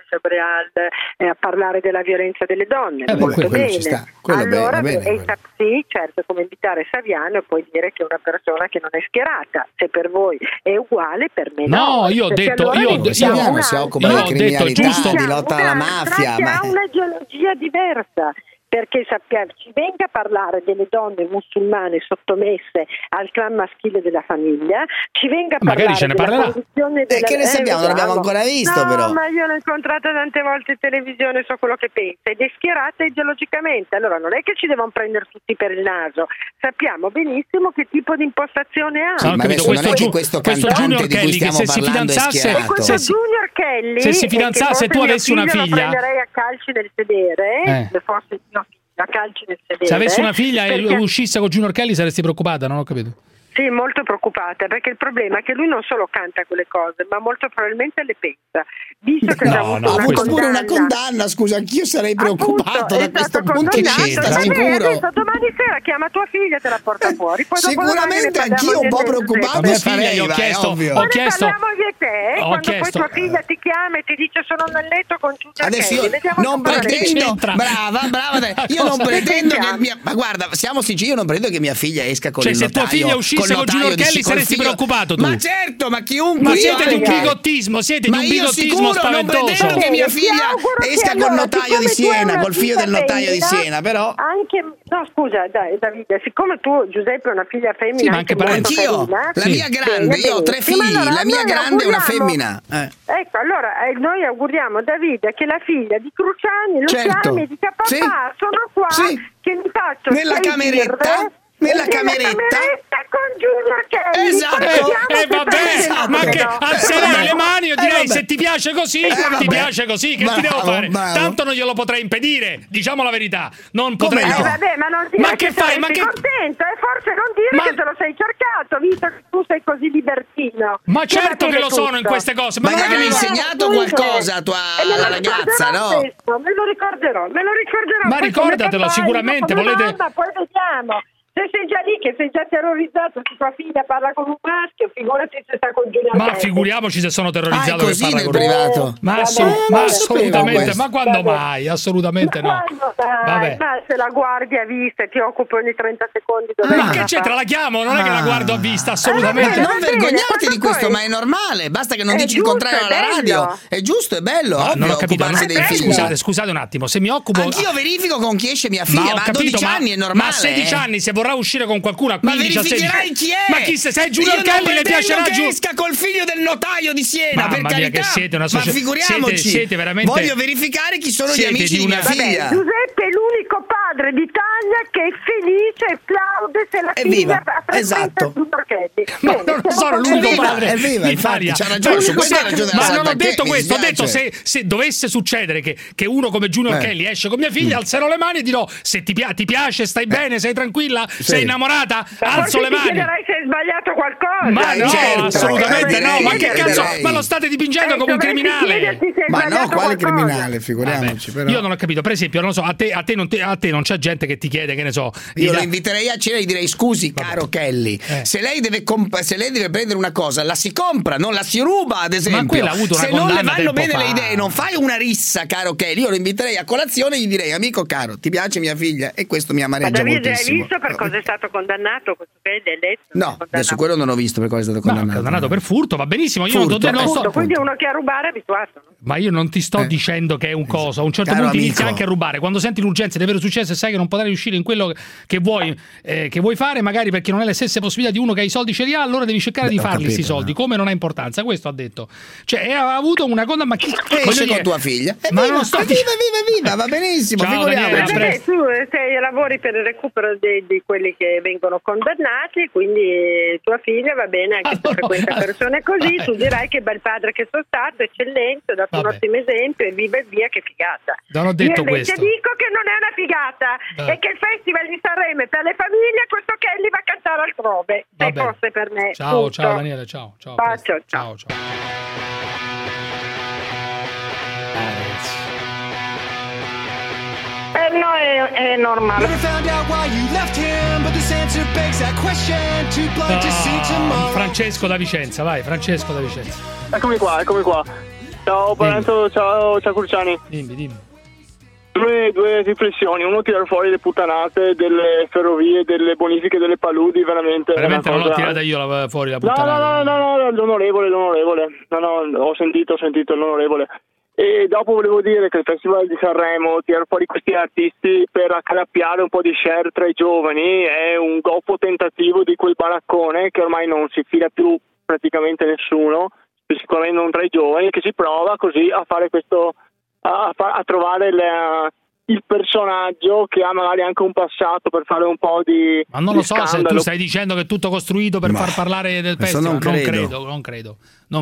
a parlare della violenza delle donne, molto bene. Allora sì, certo, come invitare Saviano e poi dire che è una persona che non è schierata. Se per voi è uguale, per me no. No, io ho detto Saviano si occupa di criminalità, di lotta alla mafia, ma ha un'ideologia diversa. Perché ci venga a parlare delle donne musulmane sottomesse al clan maschile della famiglia, ci venga a parlare della condizione della... che ne sappiamo, non l'abbiamo ancora visto però. Ma io l'ho incontrata tante volte in televisione, so quello che pensa ed è schierata ideologicamente, allora non è che ci devono prendere tutti per il naso, sappiamo benissimo che tipo di impostazione ha. Sì, ma adesso non è che questo cantante di cui stiamo parlando è schierato. Junior Kelly, se si fidanzasse tu avessi una figlia, lo prenderei a calci nel sedere, se fosse a calci nel sedere. Se avessi una figlia e uscisse con Junior Kelly saresti preoccupata? Non ho capito. Sì, molto preoccupata, perché il problema è che lui non solo canta quelle cose, ma molto probabilmente le pensa. Visto che ha avuto pure una condanna, scusa, anch'io sarei preoccupato da questo punto di vista, sicuro. Adesso domani sera chiama tua figlia e te la porta fuori. Poi sicuramente anch'io un po' preoccupato. Mia figlia ho chiesto quando poi tua figlia ti chiama e ti dice sono nel letto con Giulia adesso io non pretendo, brava, io non pretendo che ma guarda, siamo sinceri, io non pretendo che mia figlia esca con il notaio. Se tua figlia uscisse con Junior Kelly saresti preoccupato tu. Ma certo, ma chiunque. Ma siete di un bigottismo, spaventoso. Non pretendo che mia figlia esca col notaio di Siena, col figlio del notaio di Siena, però anche no, scusa, dai, Davide, siccome tu Giuseppe è una figlia femmina, sì, ma anche anch'io, la mia grande, io ho 3 figli, la mia grande è una femmina. Ecco, allora noi auguriamo Davide che la figlia di Cruciani, Luciani e di Capapà sono qua che mi faccio nella cameretta. Nella cameretta con Junior Kelly. Esatto. Ma che alzerei le mani, io direi se ti piace così, ti piace così, che ti devo fare? Tanto non glielo potrei impedire, diciamo la verità. Non potrei. Vabbè, ma non dire che fai? Ma che contento, e forse non dire che te lo sei cercato, visto che tu sei così libertino. Ma certo che lo sono in queste cose. Ma non hai insegnato qualcosa a tua ragazza, no? Me lo ricorderò. Ma ricordatelo sicuramente, volete. Poi vediamo. Se sei già lì, che sei già terrorizzato, se tua figlia parla con un maschio, figurati se sta con Giulia. Ma figuriamoci se sono terrorizzato che parla con privato. Ma assolutamente, ma quando mai? Assolutamente no. Vabbè. Ma se la guardi a vista e ti occupa ogni 30 secondi. Ma che c'entra? La chiamo, non è che la guardo a vista, assolutamente. Non vergognarti di questo, ma è normale. Basta che non dici il contrario alla radio. È giusto, è bello. Non ho capito. Dei figli. Scusate un attimo, se mi occupo. Anch'io verifico con chi esce mia figlia, ma a 12 anni è normale. Ma a 16 anni, se vorrà uscire con qualcuno a 15 a 16 anni. Chi è? Ma chi sei Giulio Orchelli, le piacerà che esca col figlio del notaio di Siena, per carità. Che siete una società. Ma figuriamoci. Siete veramente. Voglio verificare chi sono gli amici di mia figlia. Giuseppe è l'unico padre d'Italia che è felice e plaude se la figlia esatto. Ma non sono l'unico padre d'Italia. C'ha ragione, su questo ha ragione. Ma non ho detto questo, ho detto se dovesse succedere che uno come Giulio Orchelli esce con mia figlia, alzerò le mani e dirò: se ti piace, stai bene, sei tranquilla, sei innamorata, alzo le mani. Ti chiederai se hai sbagliato qualcosa. Ma no, assolutamente no. Ma che cazzo? Ma lo state dipingendo come un criminale? Ma no, quale criminale? Figuriamoci. Però. Io non ho capito. Per esempio, non lo so, a te non c'è gente che ti chiede, che ne so. Io lo inviterei a cena e gli direi: scusi, caro Kelly, se lei deve prendere una cosa, la si compra, non la si ruba, ad esempio. Ma quella ha avuto una se non le vanno bene fa. le idee, non fai una rissa, caro Kelly. Io lo inviterei a colazione e gli direi: amico caro, ti piace mia figlia? E questo mi amareggia moltissimo. Hai visto per cosa è stato condannato questo Kelly? No, adesso quello non ho visto per cosa è stato condannato. Condannato per furto, va benissimo. Io quindi uno che a rubare è abituato. No? Ma io non ti sto dicendo che è un coso. A un certo punto inizi anche a rubare. Quando senti l'urgenza di avere successo e sai che non potrai riuscire in quello che vuoi fare, magari perché non hai le stesse possibilità di uno che ha i soldi ce li ha, allora devi cercare di farli questi soldi. Come non ha importanza. Questo ha detto. Cioè, ha avuto una condanna. Ma chi esce con tua figlia? Ma non sto viva, va benissimo. Perché tu lavori per il recupero di quelli che vengono condannati, quindi tua figlia va bene anche se frequenta persone così, tu dirai che bel padre che sono stato, eccellente, ho dato un ottimo esempio e viva e via, che figata. Non ho detto io invece questo. dico che non è una figata e che il Festival di Sanremo è per le famiglie, questo Kelly va a cantare altrove, se fosse per me. Ciao Daniele, ciao. Bacio, ciao. No, è normale. Francesco da Vicenza, vai, Francesco da Vicenza. Eccomi qua. Ciao Parenzo, ciao Cruciani. Dimmi. Due riflessioni, uno tirare fuori le puttanate delle ferrovie, delle bonifiche delle paludi, veramente non l'ho tirata io fuori la puttanata. No, l'onorevole. No, ho sentito l'onorevole. E dopo volevo dire che il Festival di Sanremo tira fuori questi artisti per accalappiare un po' di share tra i giovani, è un goffo tentativo di quel baraccone che ormai non si fila più praticamente nessuno, sicuramente non tra i giovani, che si prova così a fare questo, a trovare il personaggio che ha magari anche un passato per fare un po' di ma non lo so scandalo. Se tu stai dicendo che è tutto costruito per far parlare del festival, non credo.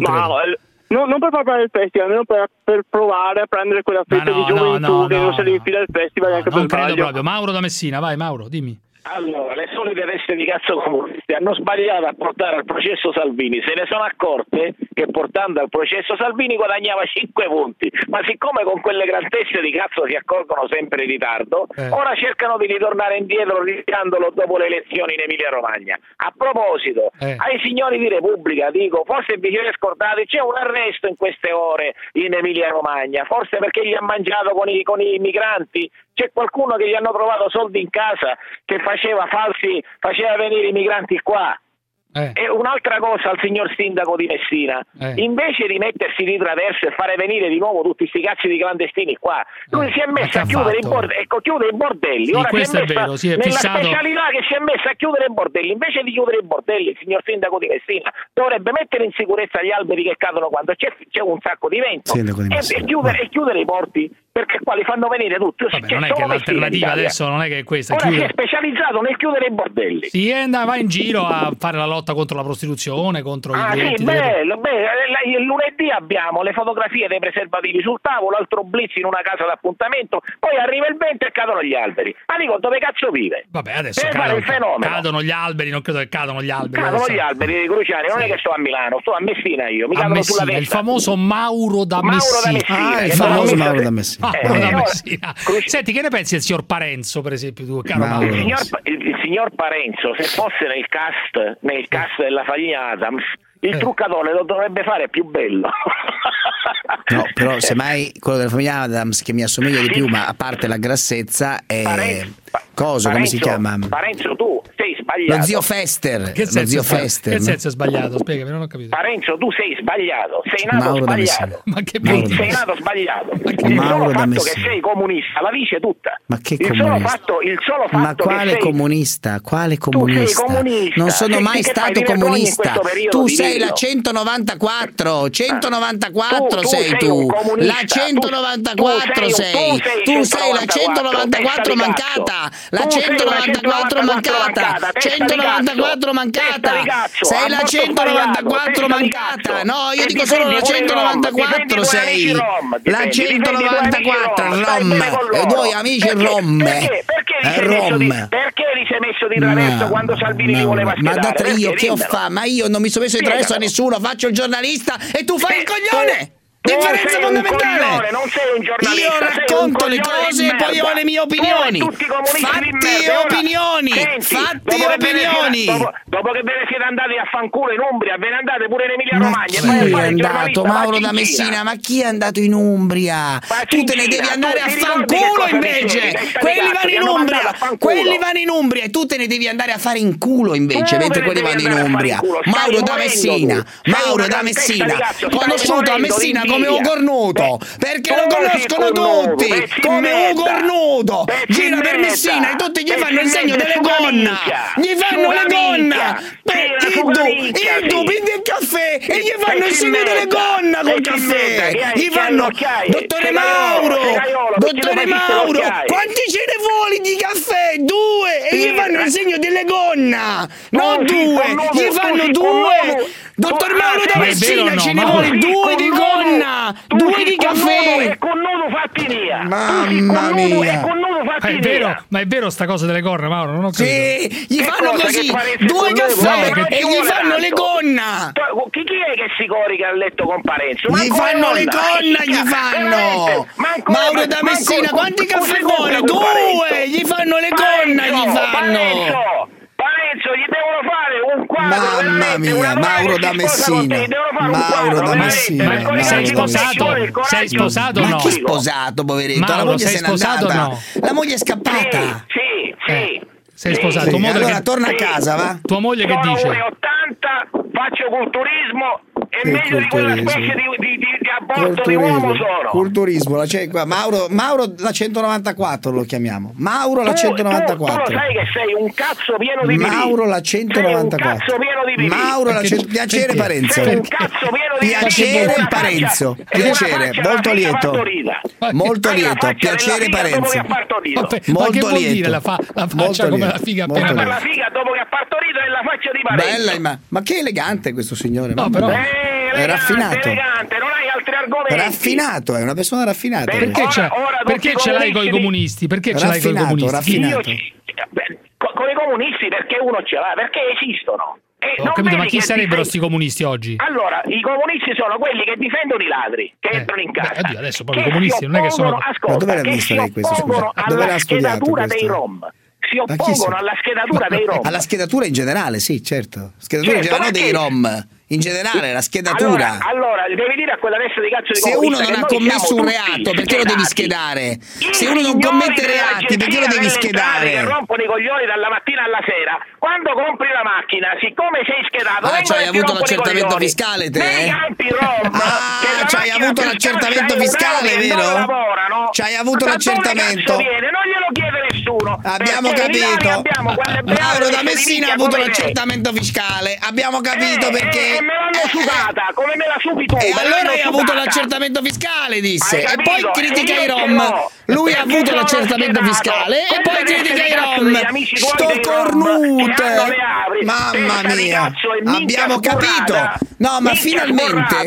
Non per parlare del festival, almeno per provare a prendere quella fetta di gioventù che non se li infila al festival neanche per sbaglio. Non credo proprio. Mauro da Messina, vai Mauro, dimmi. Allora, le solite teste di cazzo comunisti hanno sbagliato a portare al processo Salvini, se ne sono accorte che portando al processo Salvini guadagnava 5 punti, ma siccome con quelle gran teste di cazzo si accorgono sempre in ritardo, ora cercano di ritornare indietro ritirandolo dopo le elezioni in Emilia Romagna. A proposito, ai signori di Repubblica dico, forse vi siete scordati, c'è un arresto in queste ore in Emilia Romagna, forse perché gli ha mangiato con i migranti. C'è qualcuno che gli hanno trovato soldi in casa che faceva venire i migranti qua. E un'altra cosa al signor sindaco di Messina, invece di mettersi di traverso e fare venire di nuovo tutti sti cazzi di clandestini qua, lui si è messo a chiudere chiude i bordelli. Sì, ora questo è vero, si è nella fissato... specialità che si è messo a chiudere i bordelli, invece di chiudere i bordelli il signor sindaco di Messina dovrebbe mettere in sicurezza gli alberi che cadono quando c'è un sacco di vento e chiudere i porti, perché qua li fanno venire tutti. Non è che l'alternativa adesso non è che è questa. Ora si è specializzato nel chiudere i bordelli. Si va in giro a fare la lotta contro la prostituzione, contro i clienti. Il lunedì abbiamo le fotografie dei preservativi sul tavolo, altro blitz in una casa d'appuntamento, poi arriva il vento e cadono gli alberi. Ma dico, dove cazzo vive? Vabbè, adesso cadono gli alberi, non credo che cadano gli alberi. Cadono gli alberi di Cruciani, non è che sto a Milano, sto a Messina io. Mi cadono sulla testa. Il famoso Mauro da Messina. Il famoso Mauro da Messina. Mauro da Messina. Senti, che ne pensi del signor Parenzo, per esempio, tu, caro Mauro? Il signor Parenzo, se fosse nel cast della famiglia Adams, il truccatore lo dovrebbe fare più bello. No, però semmai quello della famiglia Adams che mi assomiglia di più, ma a parte la grassezza, è come si chiama? Parenzo, tu sei sbagliato. Lo zio Fester. Che senso Che senso è sbagliato? Spiegami, non ho capito. Parenzo, tu sei sbagliato, sei nato Mauro sbagliato. Ma che sei nato sbagliato. Il solo fatto che sei comunista la dice tutta. Ma che comunista? Il solo fatto ma quale che sei... comunista? Quale comunista? Tu sei comunista. Non sono mai stato comunista. Tu sei la 194 sei tu. La 194 sei. Tu sei la 194 mancata. La 194 mancata. 194 mancata. Sei la 194 mancata. No, io dico solo la 194 sei. La 194 Rom. E due amici Rom. Perché ti sei messo di traverso quando Salvini ti voleva schierare? Ma da io che ho fatto? Ma io non mi sono messo di traverso a nessuno, faccio il giornalista e tu fai il coglione! Differenza fondamentale. Non sei un giornalista. Io racconto le cose e poi ho le mie opinioni. Fatti e opinioni. Dopo che ve ne siete andati a fanculo in Umbria, ve ne andate pure in Emilia Romagna. Chi è andato? Mauro da Messina, ma chi è andato in Umbria? Tu te ne devi andare a fanculo invece. Quelli vanno in Umbria e tu te ne devi andare a fare in culo invece, mentre quelli vanno in Umbria. Mauro da Messina, conosciuto a Messina come un cornuto, perché lo conoscono tutti come un cornuto, gira per Messina e tutti gli fanno il segno delle gonna, gli fanno le gonna, tu prendi il caffè e gli fanno il segno delle gonna col caffè, gli fanno dottore Mauro, quanti ce ne vuole di caffè? 2, e gli fanno il segno delle gonna, non 2, gli fanno 2. Dottor Mauro da Messina, ce ne vuole 2 di gonna, 2 di caffè. E con nudo fatti via. Mamma mia. Ma è vero sta cosa delle corna, Mauro? Non ho capito. Sì, gli fanno così 2 caffè e gli fanno le gonna. Chi è che si corica a letto con Parenzo? Gli fanno le gonna, gli fanno. Mauro da Messina, quanti caffè vuole? 2, gli fanno le gonna, gli fanno. Parenzo, gli devono fare un quadro. Mamma mia, Mauro da Messina. Ma sei sposato? Sei sposato o no? Ma chi sposato, poveretto? La moglie se n'è andata. La moglie è scappata. Sì. Sei sposato? Allora torna a casa, va? Tua moglie che dice? 1,80, faccio culturismo. È meglio di quella specie di aborto di uomo sono. Culturismo, Mauro la 194 lo chiamiamo. Mauro la 194. Tu lo sai che sei un cazzo pieno di pipì. Mauro la 194. Mauro la piacere Parenzo. Sei un cazzo pieno di piacere Parenzo. Piacere, molto lieto. Molto lieto, piacere Parenzo. Molto lieto. La faccia come la figa appena. La figa dopo che ha partorito è la faccia di Parenzo. Bella, ma che elegante questo signore. No, però è raffinato. Elegante, non hai altri argomenti. Raffinato, è una persona raffinata. Perché ce l'hai con i comunisti? Perché ce l'hai con i comunisti? Raffinato. Con i comunisti perché uno ce l'ha? Perché esistono. Ho capito, ma chi sarebbero sti comunisti oggi? Allora, i comunisti sono quelli che difendono i ladri, che entrano in casa. Adesso proprio i comunisti non è che sono... Ma dove l'ha visto lei questo? Scusa? Dove l'ha studiato questo? Dei Rom. Si oppongono alla schedatura dei Rom. Alla schedatura in generale, sì, certo. Schedatura in generale, non dei Rom. In generale, la schedatura. Allora, devi dire a quella testa di cazzo di se uno non ha commesso un reato, perché lo devi schedare? Se uno non commette reati, perché lo devi schedare? Che rompono i coglioni dalla mattina alla sera. Quando compri la macchina, siccome sei schedato, c'hai avuto l'accertamento fiscale te? C'hai avuto l'accertamento fiscale, vero? C'hai avuto l'accertamento. Non glielo chiede nessuno. Abbiamo capito. Mauro da Messina ha avuto l'accertamento fiscale. Abbiamo capito perché. Me l'hanno sudata, come me la subi tu. E allora hai avuto l'accertamento fiscale, disse. E poi critica i Rom. Lui ha avuto l'accertamento fiscale e poi critica i Rom. Sto cornute. Mamma mia. Abbiamo capito. No, ma finalmente,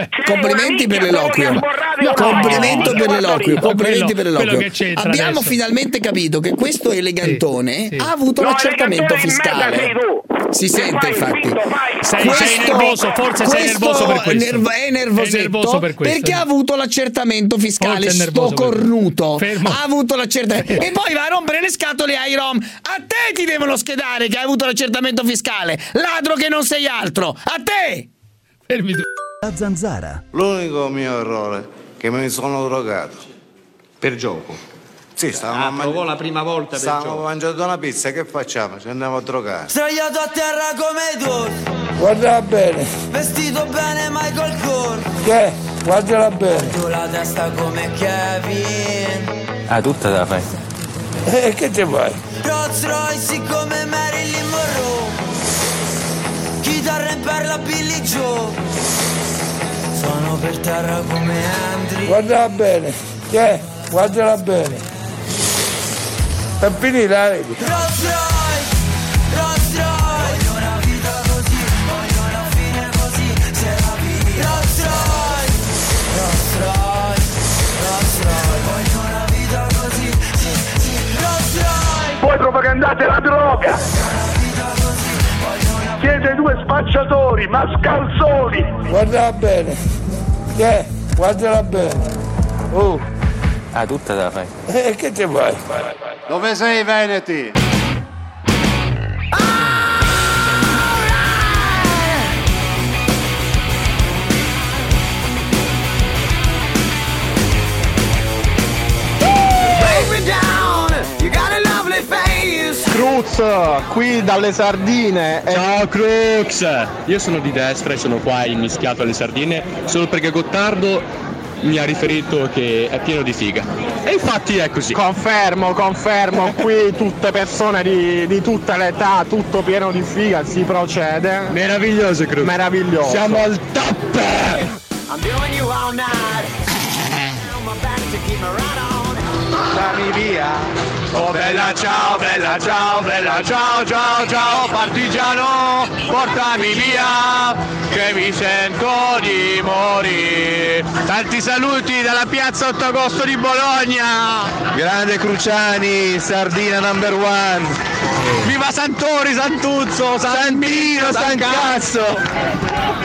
complimenti per l'eloquio. Complimenti per l'eloquio. Abbiamo finalmente finalmente capito che questo elegantone ha avuto l'accertamento fiscale. Si sente, infatti. Sei nervoso, forse sei nervoso per questo. È nervoso per questo. perché ha avuto l'accertamento fiscale, sto cornuto. Ha avuto l'accertamento. E poi va a rompere le scatole ai rom. A te ti devono schedare che hai avuto l'accertamento fiscale. Ladro che non sei altro. A te! Fermi tu. La Zanzara. L'unico mio errore è che mi sono drogato. Per gioco? Sì, stavamo la prima volta per stavamo gioco. mangiando una pizza, che facciamo? Ci andiamo a drogare. Sdraiato a terra come tu. Guardala bene. Vestito bene Michael Kors. Che? Guardala bene. Tu la testa come Kevin. Ah, tutta la fai. Che te fai? Rolls Royce come Marilyn Monroe. Chitarra in perla Billy Joe. Sono per terra come Andrew. Guardala bene. Che? Guardala bene. Per finire, vedi? Rolls Royce, Rolls Royce. Voglio una vita così, voglio una fine così. Se la vivi. Rolls Royce, Rolls Royce, Rolls Royce. Voglio una vita così, sì, Rolls Royce. Voi propagandate la droga. Siete due spacciatori, mascalzoni. Guardala bene. Che? Guardala bene. Ah, tutta la fai. Che te fai? Dove sei, Veneti? Cruz, qui dalle sardine. Ciao Cruz! Io sono di destra e sono qua immischiato alle sardine solo perché Gottardo mi ha riferito che è pieno di figa. E infatti è così. Confermo, qui tutte persone di tutta l'età, tutto pieno di figa, si procede. Meraviglioso Cruz. Meraviglioso. Siamo al top! Dammi via. Oh bella ciao, bella ciao, bella ciao, ciao, ciao, partigiano, portami via, che mi sento di morire. Tanti saluti dalla piazza 8 agosto di Bologna. Grande Cruciani, sardina number one. Viva Santori, Santuzzo, Santino, Sancazzo.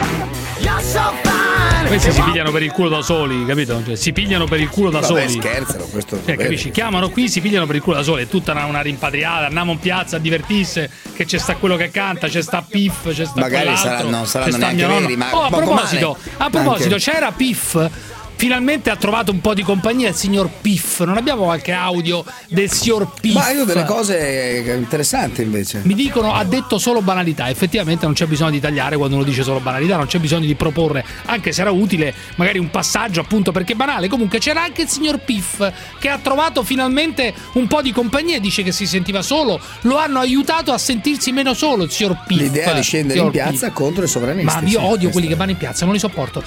Questi si pigliano per il culo da soli, capito? Cioè, si pigliano per il culo da soli. Scherzano, questo. Capisci? Chiamano qui, si pigliano per il culo da soli. È tutta una rimpatriata. Andiamo in piazza a divertirsi. Che c'è sta quello che canta, c'è sta Piff, c'è sta magari quell'altro. non saranno neanche veri, ma a proposito, c'era Piff. Finalmente ha trovato un po' di compagnia il signor Piff. Non abbiamo qualche audio del signor Piff? Ma io ho delle cose interessanti invece. Mi dicono ha detto solo banalità. Effettivamente non c'è bisogno di tagliare quando uno dice solo banalità, non c'è bisogno di proporre, anche se era utile magari un passaggio appunto perché è banale. Comunque c'era anche il signor Piff che ha trovato finalmente un po' di compagnia. Dice che si sentiva solo, lo hanno aiutato a sentirsi meno solo il signor Piff. L'idea di scendere in piazza contro i sovranisti. Ma io odio quelli che vanno in piazza, non li sopporto.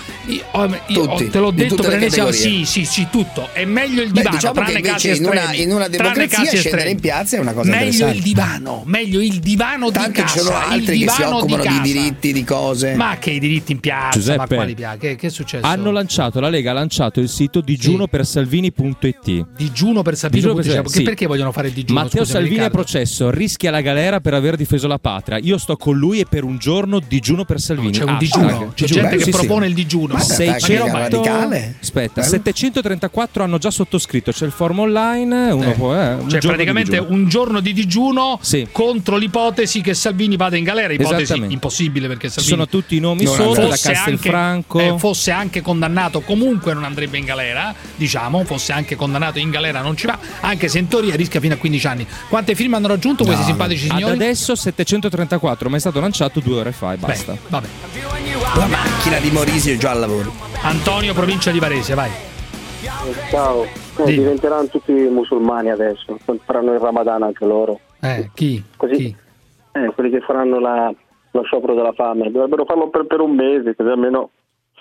Io te l'ho detto per l'ennesima. Sì, tutto. È meglio il divano, diciamo tranne casi estremi. In una democrazia scendere in piazza è una cosa meglio interessante. Meglio il divano tanto di casa. Ci sono altri che si occupano di diritti, di cose. Ma che i diritti in piazza? Giuseppe, ma quali piazza? Che è successo? La Lega ha lanciato il sito digiunopersalvini.it. Digiunopersalvini.it. Perché vogliono fare il digiuno? Matteo Salvini è processo, rischia la galera per aver difeso la patria. Io sto con lui e per un giorno digiuno per Salvini. C'è un digiuno. C'è gente che propone il digiuno. 600 Aspetta, 734 hanno già sottoscritto. C'è il forum online. Uno può. Cioè, praticamente un giorno di digiuno contro l'ipotesi che Salvini vada in galera. Ipotesi impossibile perché Salvini. Sono tutti i nomi sotto da Castelfranco. Fosse anche condannato, comunque non andrebbe in galera. Diciamo, fosse anche condannato in galera, non ci va. Anche se in teoria rischia fino a 15 anni. Quante firme hanno raggiunto questi simpatici signori? Ad adesso 734, ma è stato lanciato 2 ore fa e basta. Vabbè. La macchina di Morisio è già al lavoro. Antonio, provincia di Varese, vai. Ciao, diventeranno tutti musulmani adesso, faranno il Ramadan anche loro. Chi? Così, chi? Quelli che faranno lo sciopero della fame, dovrebbero farlo per un mese, così almeno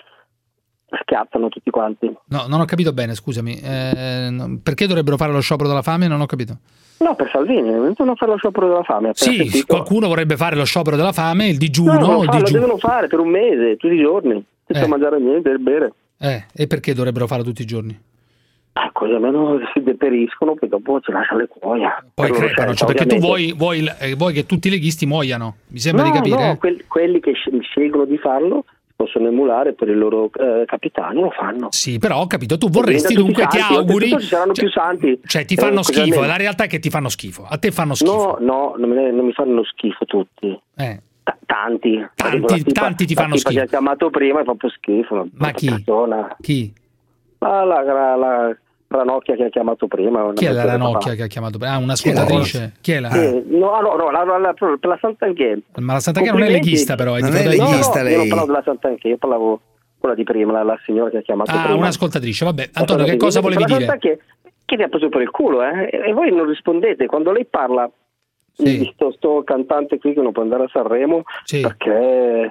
schiattano tutti quanti. No, non ho capito bene, scusami. Perché dovrebbero fare lo sciopero della fame? Non ho capito. No, per Salvini, non fare lo sciopero della fame. Sì, qualcuno vorrebbe fare lo sciopero della fame, il digiuno. No, lo devono fare per un mese, tutti i giorni, senza mangiare niente e bere. E perché dovrebbero farlo tutti i giorni? così almeno si deperiscono, poi dopo ci lasciano le cuoia. Poi crepano, cioè, perché tu vuoi che tutti i leghisti muoiano, mi sembra di capire. No, quelli che scelgono di farlo possono emulare per il loro capitano, lo fanno. Sì, però ho capito, tu vorresti dunque, ti auguri, ci saranno più santi. Cioè ti fanno schifo, la realtà è che ti fanno schifo, a te fanno schifo. No, non mi fanno schifo tutti. Tanti ti fanno schifo. Che ha chiamato prima è proprio schifo. Ma chi? Persona. Chi? La Ranocchia che ha chiamato prima. Chi è la Ranocchia che ha chiamato prima? Una ascoltatrice? Chi è la? No, per la Santanchè. Ma la Santanchè non è leghista, però. Non è leghista lei. Io non parlavo della Santanchè, parlavo quella di prima, la signora che ha chiamato prima. Un'ascoltatrice, vabbè. Antonio, che cosa volevi dire? La Santanchè che vi ha preso per il culo, e voi non rispondete. Quando lei parla di sto cantante qui che non può andare a Sanremo perché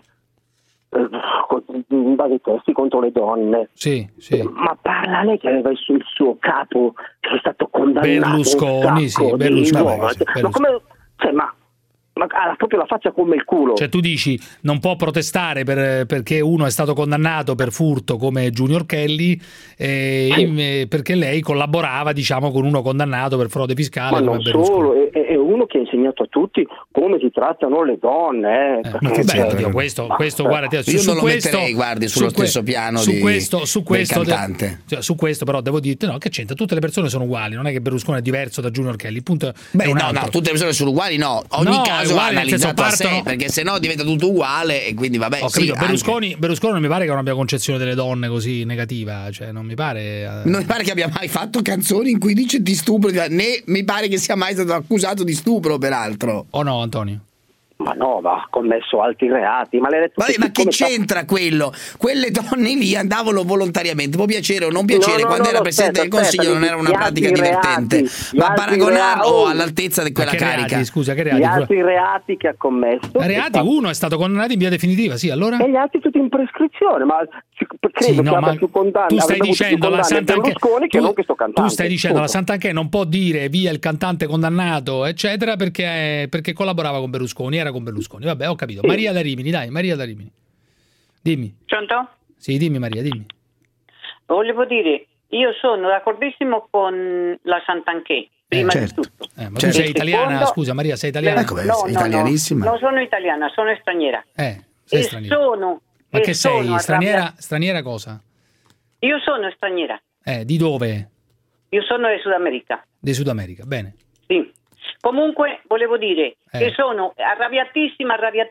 vari testi contro le donne, ma parla lei che aveva il suo capo che è stato condannato Berlusconi. Ma come, ma ha proprio la faccia come il culo. Cioè tu dici non può protestare perché uno è stato condannato per furto come Junior Kelly perché lei collaborava, diciamo, con uno condannato per frode fiscale. Ma non solo, è uno che ha insegnato a tutti come si trattano le donne. Questo guarda, io non lo metterei, guardi, sullo stesso piano del cantante. Su questo però devo dirti che c'entra, tutte le persone sono uguali, non è che Berlusconi è diverso da Junior Kelly, il punto tutte le persone sono uguali, ogni caso va analizzato a sé, perché sennò diventa tutto uguale e quindi vabbè. Ho capito, Berlusconi non mi pare che non abbia concezione delle donne così negativa, cioè non mi pare che abbia mai fatto canzoni in cui dice di stupro, né mi pare che sia mai stato accusato di stupro, peraltro. O no, Antonio? Ma no, ha commesso altri reati. Ma che c'entra quello? Quelle donne lì andavano volontariamente, può piacere o non piacere, quando era Presidente del Consiglio non era una pratica divertente, ma paragonarlo all'altezza di quella carica. Scusa, che reati? Gli altri reati che ha commesso. Uno è stato condannato in via definitiva, sì, allora? E gli altri tutti in prescrizione, ma credo che abbia più condanne. Tu stai dicendo la Santanchè che non questo cantante. Tu stai dicendo la Santanchè non può dire via il cantante condannato, eccetera, perché collaborava con Berlusconi, con Berlusconi, vabbè, ho capito. Sì. Maria da Rimini, dimmi. Pronto? Sì, dimmi Maria, dimmi. Volevo dire, io sono d'accordissimo con la Santanchè, prima di tutto. Ma tu sei italiana, scusa Maria, sei italiana? No, italianissima. No, sono italiana, sono straniera. Sei straniera. Ma che sei? Straniera cosa? Io sono straniera. Di dove? Io sono di Sud America. Di Sud America, bene. Sì. Comunque volevo dire che sono arrabbiatissima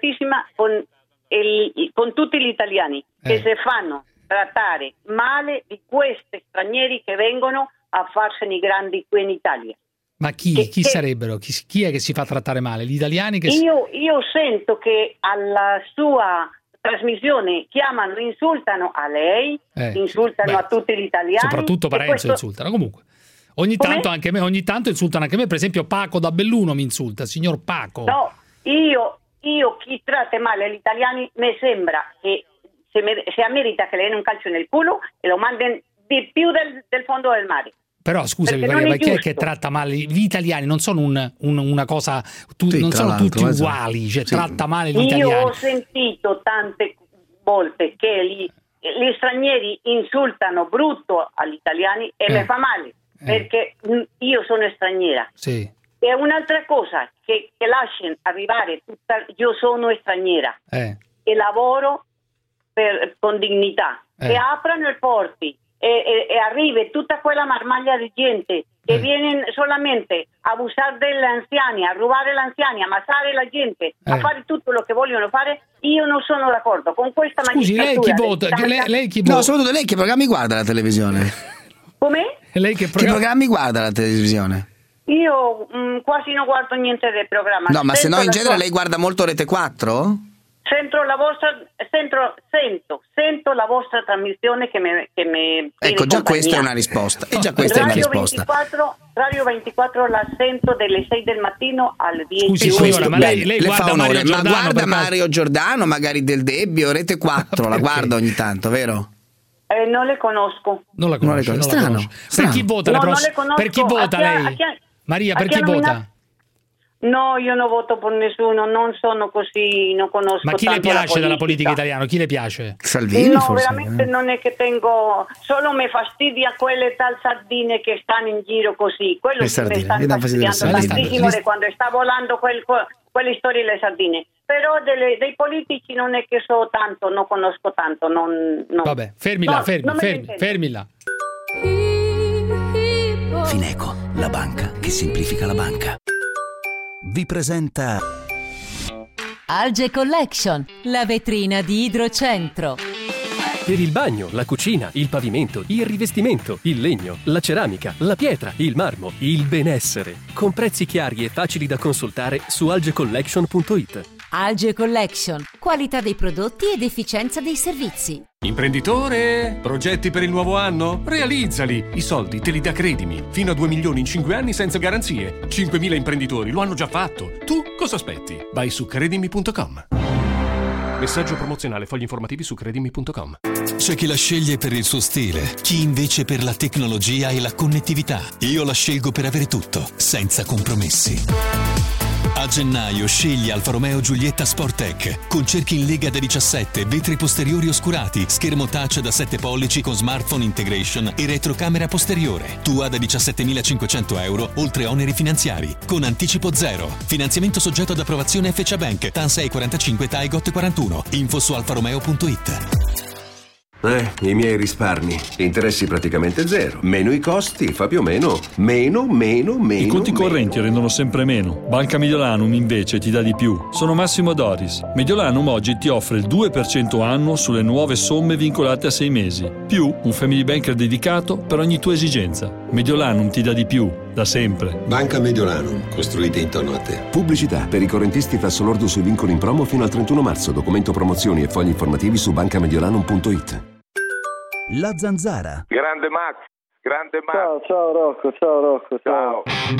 con tutti gli italiani che si fanno trattare male di questi stranieri che vengono a farsene grandi qui in Italia. Ma chi sarebbero? Chi è che si fa trattare male? Gli italiani che io sento che alla sua trasmissione chiamano, insultano a lei, insultano a tutti gli italiani. Soprattutto Parenzo insultano, comunque. Ogni tanto insultano anche me, per esempio Paco da Belluno mi insulta, signor Paco. No, io chi tratta male gli italiani mi sembra che se merita che le den un calcio nel culo e lo manden di più del fondo del mare. Però scusami, ma chi è che tratta male gli italiani? Non sono una cosa, non sono tutti uguali, cioè tratta male gli italiani. Io ho sentito tante volte che gli stranieri insultano brutto agli italiani e mi fa male. Perché io sono straniera. Sì. E un'altra cosa che lasciano arrivare io sono straniera e lavoro con dignità e aprono i porti e arriva tutta quella marmaglia di gente che viene solamente a abusare degli anziani, a rubare gli anziani, a ammazzare la gente, a fare tutto quello che vogliono fare. Io non sono d'accordo con questa magistratura. Scusi, lei chi vota? Lei chi vota? No, soprattutto lei che programmi guarda la televisione? Come? Lei che programmi guarda la televisione? Io quasi non guardo niente del programma. No, ma se no in genere lei guarda molto Rete 4? Sento la vostra trasmissione che mi ecco, già questa è una risposta. E già questa è una risposta. Radio 24 la sento dalle 6 del mattino alle 10. Scusi, signora, ma lei guarda Mario Giordano? Ma guarda Mario Giordano, magari del Debbio, Rete 4, la guarda ogni tanto, vero? Non le conosco. Non la conosco. Strano. Per chi vota per chi vota lei? Maria, per chi vota? No, io non voto per nessuno, non sono così, non conosco. Ma chi le tanto la piace della politica italiana? Chi le piace? Salvini, no, forse. veramente non è che tengo, solo mi fastidia quelle tal sardine che stanno in giro così. Quello Le che mi sardine, sta mi dà fastidio le fastidiando sardine. tantissimo è quando sta volando quelle storie le sardine. Però dei politici non è che so tanto, non conosco tanto. Non. Vabbè, fermila. Fineco, la banca che semplifica la banca. Vi presenta Alge Collection, la vetrina di Idrocentro. Per il bagno, la cucina, il pavimento, il rivestimento, il legno, la ceramica, la pietra, il marmo, il benessere. Con prezzi chiari e facili da consultare su algecollection.it. Alge Collection, qualità dei prodotti ed efficienza dei servizi. Imprenditore, progetti per il nuovo anno? Realizzali! I soldi te li dà Credimi. Fino a 2 milioni in 5 anni senza garanzie. 5.000 imprenditori lo hanno già fatto. Tu cosa aspetti? Vai su credimi.com. Messaggio promozionale, fogli informativi su credimi.com. C'è chi la sceglie per il suo stile, chi invece per la tecnologia e la connettività. Io la scelgo per avere tutto, senza compromessi. A gennaio scegli Alfa Romeo Giulietta Sporttech con cerchi in lega da 17, vetri posteriori oscurati, schermo touch da 7 pollici con smartphone integration e retrocamera posteriore. Tua da 17.500 euro, oltre oneri finanziari, con anticipo zero. Finanziamento soggetto ad approvazione FCA Bank, TAN 645 TAIGOT 41. Info su alfaromeo.it. I miei risparmi. Interessi praticamente zero. Meno i costi, fa più o meno. Meno. I conti correnti rendono sempre meno. Banca Mediolanum invece ti dà di più. Sono Massimo Doris. Mediolanum oggi ti offre il 2% annuo sulle nuove somme vincolate a 6 mesi. Più un family banker dedicato per ogni tua esigenza. Mediolanum ti dà di più. Da sempre. Banca Mediolanum, costruite intorno a te. Pubblicità per i correntisti, tasso lordo sui vincoli in promo fino al 31 marzo. Documento promozioni e fogli informativi su bancamediolanum.it. La Zanzara. Grande Max. Ciao Rocco. Ciao.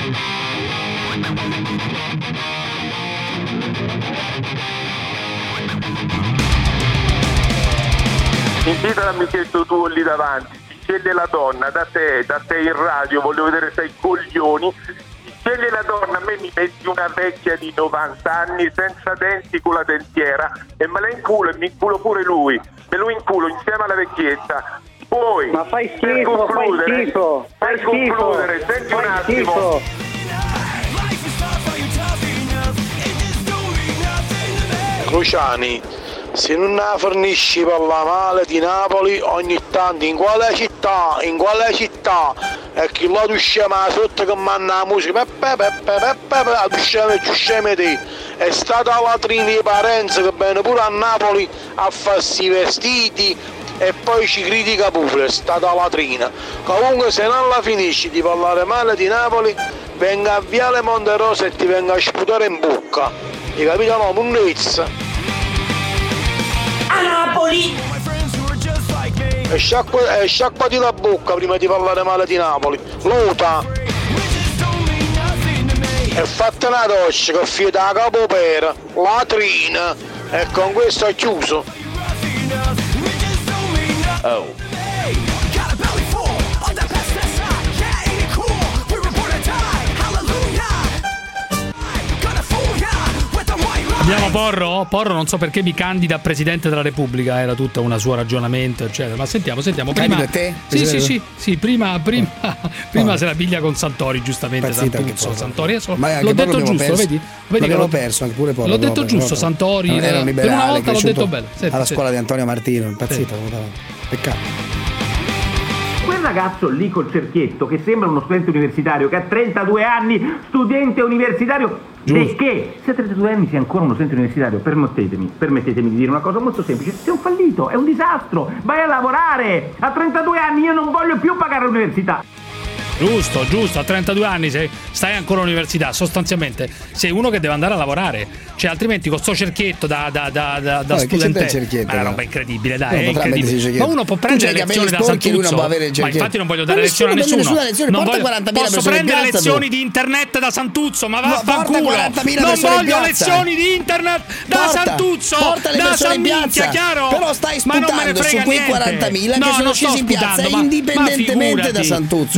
Invita l'amichetto tuo lì davanti. Sceglie la donna, da te in radio, voglio vedere sei coglioni. Sceglie la donna, a me mi metti una vecchia di 90 anni senza denti con la dentiera e me la inculo e mi inculo pure lui, me lo inculo insieme alla vecchietta. Poi, ma fai schifo, per concludere, senti un attimo. Cruciani, se non la fornisci per la male di Napoli ogni tanto in quale città e chi la scema sotto che manna la musica sceme te è stata la latrina di Parenzo che viene pure a Napoli a farsi vestiti e poi ci critica pure, è stata la latrina. Comunque se non la finisci di parlare male di Napoli venga a Viale Monterosa e ti venga a sputare in bocca, hai capito? No, munnezza a Napoli. E sciacquati la bocca prima di parlare male di Napoli. Lota. E fatte una doccia che fieta la capopera, latrina. E con questo ho chiuso. Oh. Abbiamo Porro non so perché mi candida a Presidente della Repubblica, era tutta una sua ragionamento eccetera, ma sentiamo prima te? Sì, prima se la piglia con Santori, giustamente. Santori l'ho detto giusto, vedi che l'ho perso anche pure Porro, l'ho detto giusto, Santori era un liberale, per una volta l'ho detto bene. Alla scuola di Antonio Martino, impazzito, peccato. Quel ragazzo lì col cerchietto che sembra uno studente universitario che ha 32 anni, studente universitario. Perché? Se a 32 anni sei ancora uno studente universitario, permettetemi di dire una cosa molto semplice: sei un fallito, è un disastro, vai a lavorare. A 32 anni io non voglio più pagare l'università. Giusto, a 32 anni se stai ancora all'università, sostanzialmente sei uno che deve andare a lavorare, cioè altrimenti con sto cerchietto da studente, ma è una roba incredibile, dai, è incredibile. Ma uno può prendere lezioni da Santuzzo, ma infatti non voglio dare lezioni a nessuno, posso prendere lezioni di internet da Santuzzo, ma vaffanculo, non voglio lezioni di internet da Santuzzo, da Samminchia, chiaro? Però stai sputando su quei 40.000 che sono scesi in piazza indipendentemente da Santuzzo, indipendentemente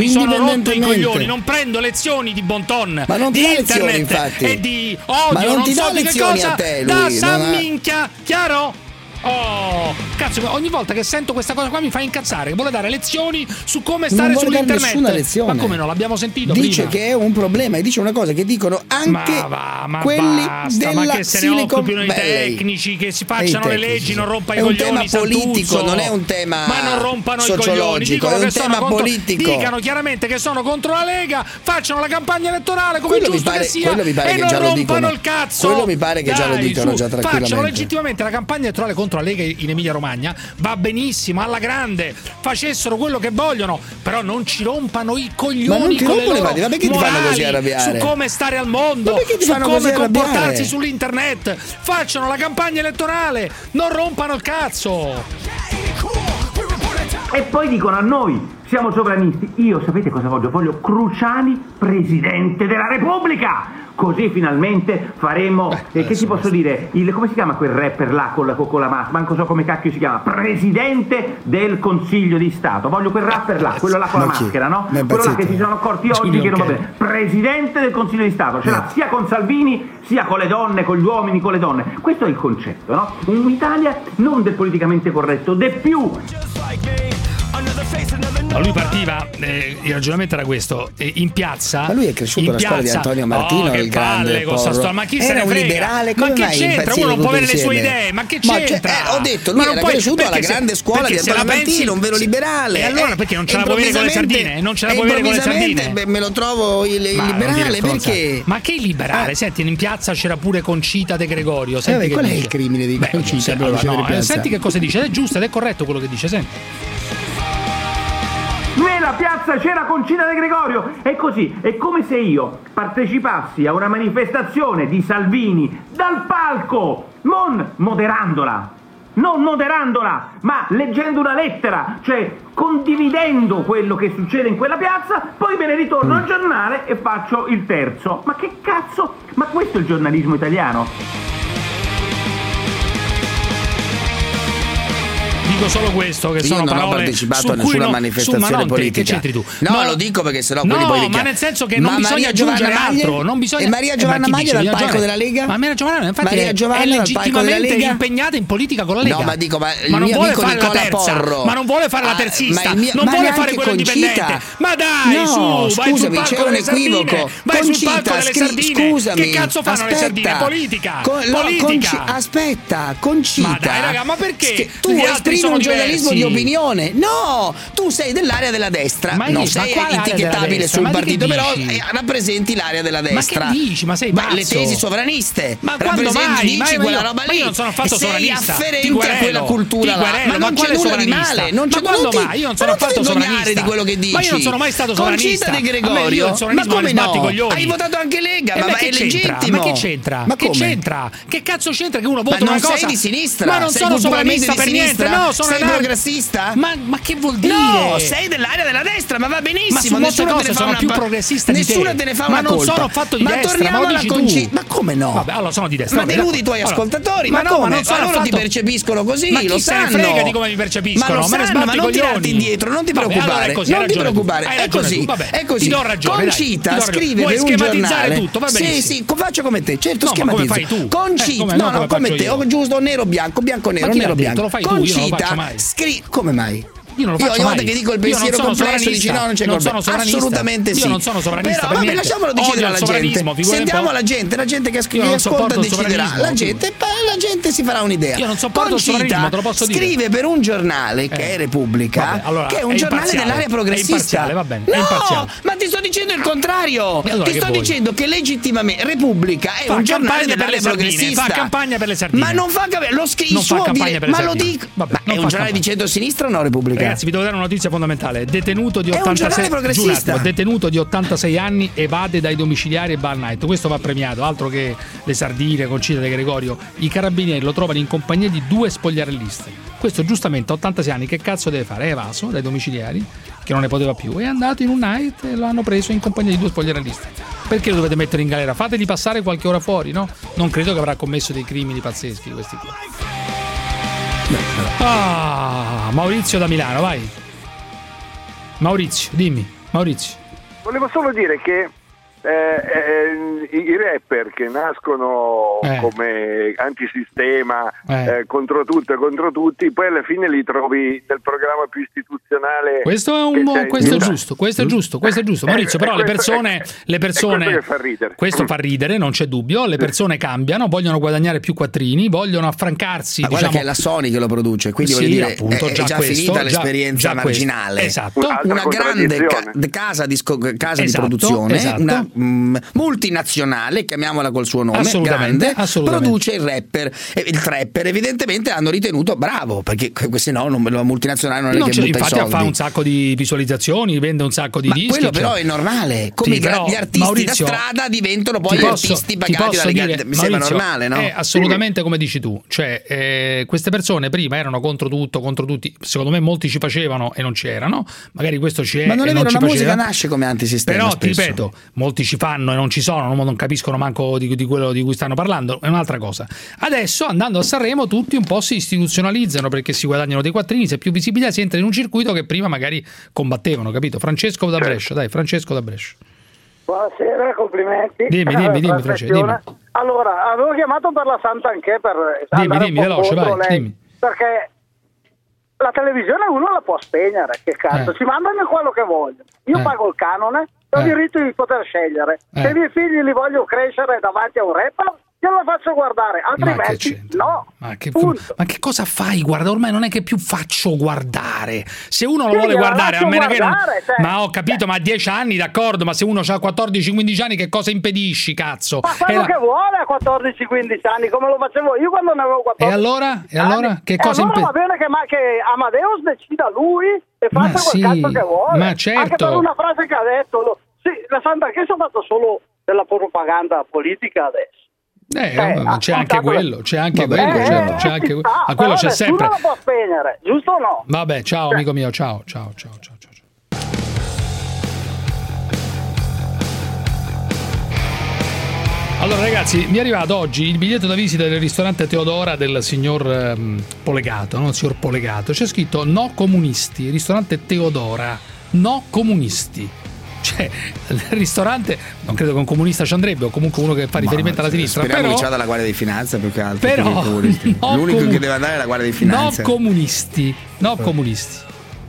rotto i coglioni, non prendo lezioni di bon ton, ma non di ti internet infatti. e di odio, ma non ti so dà di che lezioni cosa, a te, da lui, San Minchia, chiaro? Oh, cazzo, ogni volta che sento questa cosa qua mi fa incazzare, che vuole dare lezioni su come stare sull'internet. Nessuna lezione. Ma come no? L'abbiamo sentito dice prima. che è un problema e dice una cosa che dicono anche quelli basta, della ma che se ne Silicon occupino i Valley. tecnici, che si facciano le leggi, non rompa i coglioni. È un tema politico, Santuzzo. non è un tema ma non rompano i coglioni, dicono è un che tema sono politico. Dicano chiaramente che sono contro la Lega, facciano la campagna elettorale come quello giusto che sia e non rompano il cazzo. Quello mi pare che già lo dicono già tranquillamente. Facciano legittimamente la campagna elettorale contro la Lega in Emilia Romagna, va benissimo, alla grande, facessero quello che vogliono, però non ci rompano i coglioni. Ma non ti con le rompono loro ma perché ti fanno così arrabbiare? Su come stare al mondo, su come comportarsi sull'internet, facciano la campagna elettorale, non rompano il cazzo. E poi dicono a noi siamo sovranisti. Io sapete cosa voglio? Voglio Cruciani presidente della Repubblica. Così finalmente faremo che ti posso dire? Come si chiama quel rapper là con la maschera? Manco so come cacchio si chiama. Presidente del Consiglio di Stato. Voglio quel rapper là, quello là con la maschera, no? Quello là che si sono accorti oggi che non va bene. Presidente del Consiglio di Stato. Ce l'ha sia con Salvini sia con le donne, con gli uomini, con le donne. Questo è il concetto, no? Un'Italia non del politicamente corretto, del più. Ma lui partiva, il ragionamento era questo, in piazza. Ma lui è cresciuto alla scuola di Antonio Martino, il grande Porro. Ma chi se era ne un frega? liberale, ma come che mai c'entra? Uno non può avere le sue idee, ma che c'entra? Ho detto, lui era cresciuto alla grande scuola di Antonio Martino, un vero liberale. E allora perché non ce la può avere con le sardine? Non ce la può avere con le sardine? Me lo trovo il liberale, perché? Ma che liberale? Senti, in piazza c'era pure Concita De Gregorio. Senti qual è il crimine di Concita? Senti che cosa dice, ed è giusto ed è corretto quello che dice, senti. Nella piazza c'era Concita De Gregorio. È così, è come se io partecipassi a una manifestazione di Salvini dal palco, non moderandola, ma leggendo una lettera, cioè condividendo quello che succede in quella piazza, poi me ne ritorno al giornale e faccio il terzo. Ma che cazzo? Ma questo è il giornalismo italiano? Dico solo questo, che sono non parole ho partecipato a nessuna manifestazione politica. Che c'entri tu? No, lo dico perché sennò quelli poi ma nel senso che non bisogna aggiungere altro, non bisogna. E Maria Giovanna Maglia dal palco della Lega? Ma Maria Giovanna infatti è legittimamente impegnata in politica con la Lega. No, ma dico, ma il non mio vuole amico fare Nicola la terza, Porro. ma non vuole fare la terzista, non vuole fare quello indipendente. Ma dai, su, scusami, c'è un equivoco. Vai sul palco delle sardine. Scusami. Che cazzo fanno le sardine? Politica. Aspetta, Concita. Ma dai, raga, ma perché? Tu esprimi un giornalismo di opinione. No, tu sei dell'area della destra. Non sei etichettabile sul partito, però rappresenti l'area della destra. Ma che dici? Ma sei pazzo? Le tesi sovraniste. Ma quando mai? Dici quella roba lì. Ma io non sono affatto sovranista. Sei afferente a quella cultura là. Ma non c'è nulla di male. Non c'è quando mai? Io non sono affatto sovranista di quello che dici. Ma io non sono mai stato sovranista. Concita De Gregorio. Ma come no? Hai votato anche Lega, ma è legittimo. Ma che c'entra? Ma che c'entra? Che cazzo c'entra che uno vota una cosa? Ma non sei di sinistra. Ma non sono sovranista per niente. No, sono sei progressista? Ma che vuol dire? No, sei dell'area della destra, ma va benissimo. Ma su molte cose sono più progressista di te. Nessuno te ne fa una colpa. Ma non sono affatto di destra. Torniamo alla Concita. Ma come no? Vabbè, allora sono di destra. Ma deludi i tuoi ascoltatori. Ma no, come? ma non sono loro ti percepiscono così, ma lo sanno. Ma chi se ne frega di come mi percepiscono? Ma lo sanno, ma non tirarti indietro, non ti preoccupare. Non ti preoccupare. È così. È così. Ti do ragione. Concita scrive per un giornale. Tutto, va benissimo. Sì, faccio come te. Certo, schematizzo. Concita, no, come te, o giusto nero bianco, bianco nero, nero bianco. Concita scrive. Come mai? Io non lo faccio ogni volta che dico il pensiero complesso dici no, non c'è colpa. Assolutamente sì. Io non sono sovranista. Però vabbè, lasciamolo decidere alla gente. Sentiamo la gente che ascolta deciderà. La gente si farà un'idea. Io non sopporto il sovranismo, te lo posso dire. Scrive per un giornale che è Repubblica, che è un giornale dell'area progressista. È imparziale, va bene. No, ma ti sto dicendo il contrario. Ti sto dicendo che legittimamente Repubblica è un giornale dell'area progressista. Fa campagna per le sardine. Ma non fa lo scrive, ma lo dico. Ma è un giornale di centro-sinistra o no Repubblica? Ragazzi, vi devo dare una notizia fondamentale. Detenuto di 86 anni evade dai domiciliari e va al night. Questo va premiato, altro che le sardine, Concita De Gregorio. I carabinieri lo trovano in compagnia di 2 spogliarelliste. Questo giustamente a 86 anni che cazzo deve fare? È evaso dai domiciliari, che non ne poteva più, è andato in un night e lo hanno preso in compagnia di 2 spogliarelliste. Perché lo dovete mettere in galera? Fategli passare qualche ora fuori, no? Non credo che avrà commesso dei crimini pazzeschi questi qua. Maurizio da Milano, vai. Maurizio, dimmi. Maurizio. volevo solo dire che i rapper che nascono come antisistema, contro tutto e contro tutti, poi alla fine li trovi nel programma più istituzionale. Questo è giusto. Maurizio, però le persone questo fa ridere, non c'è dubbio. Le persone cambiano, vogliono guadagnare più quattrini, vogliono affrancarsi. Ma guarda che è la Sony che lo produce, quindi voglio dire, appunto, è già finita l'esperienza marginale. Esatto. Una grande casa di produzione, una multinazionale, chiamiamola col suo nome, grande, produce il rapper e il trapper. Evidentemente hanno ritenuto bravo, perché se no la multinazionale non è che butta i soldi. Infatti fa un sacco di visualizzazioni, vende un sacco di dischi. Quello però è normale, come gli artisti Maurizio, da strada diventano poi gli artisti pagati dalle gare. Mi sembra normale, no? È assolutamente come dici tu, cioè queste persone prima erano contro tutto, contro tutti, secondo me molti ci facevano e non c'erano, magari questo ci è. Ma non è e vero, non ci la musica faceva. nasce come antisistema, però spesso. ti ripeto, molti ci fanno e non ci sono, non capiscono manco di quello di cui stanno parlando, è un'altra cosa. Adesso andando a Sanremo tutti un po' si istituzionalizzano perché si guadagnano dei quattrini, se più visibilità si entra in un circuito che prima magari combattevano, capito? Francesco da Brescia, dai, Francesco da Brescia. Buonasera, complimenti. Dimmi, Francesco, dimmi. Allora, avevo chiamato per la Santa anche per dimmi, veloce, vai, dimmi. Perché la televisione uno la può spegnere, che cazzo, ci mandano quello che voglio. Io pago il canone, ho il diritto di poter scegliere. Se i miei figli li voglio crescere davanti a un rapper, io lo faccio guardare, altrimenti no. Ma che cosa fai? Guarda, ormai non è che più faccio guardare. Se uno lo vuole guardare, a meno che non... Ma ho capito, ma a 10 anni, d'accordo, ma se uno ha 14-15 anni che cosa impedisci, cazzo? Ma quello che vuole a 14-15 anni, come lo facevo io quando ne avevo 14 E allora? Che cosa impedisci? Va bene che Amadeus decida lui e faccia quel cazzo che vuole. Ma certo. Anche per una frase che ha detto, la Santa Chiesa ha fatto solo della propaganda politica adesso. C'è anche quello, a quello c'è sempre. Nessuno lo può spegnere, giusto o no? Vabbè, ciao amico mio, ciao. Allora ragazzi, mi è arrivato oggi il biglietto da visita del ristorante Teodora del signor Polegato, no? Il signor Polegato. C'è scritto no comunisti, ristorante Teodora, no comunisti. Cioè, il ristorante, non credo che un comunista ci andrebbe, o comunque uno che fa riferimento alla sinistra. Speriamo però, che ci vada la Guardia di Finanza più che altro. Però, l'unico che deve andare è la Guardia di Finanza. No comunisti, no comunisti.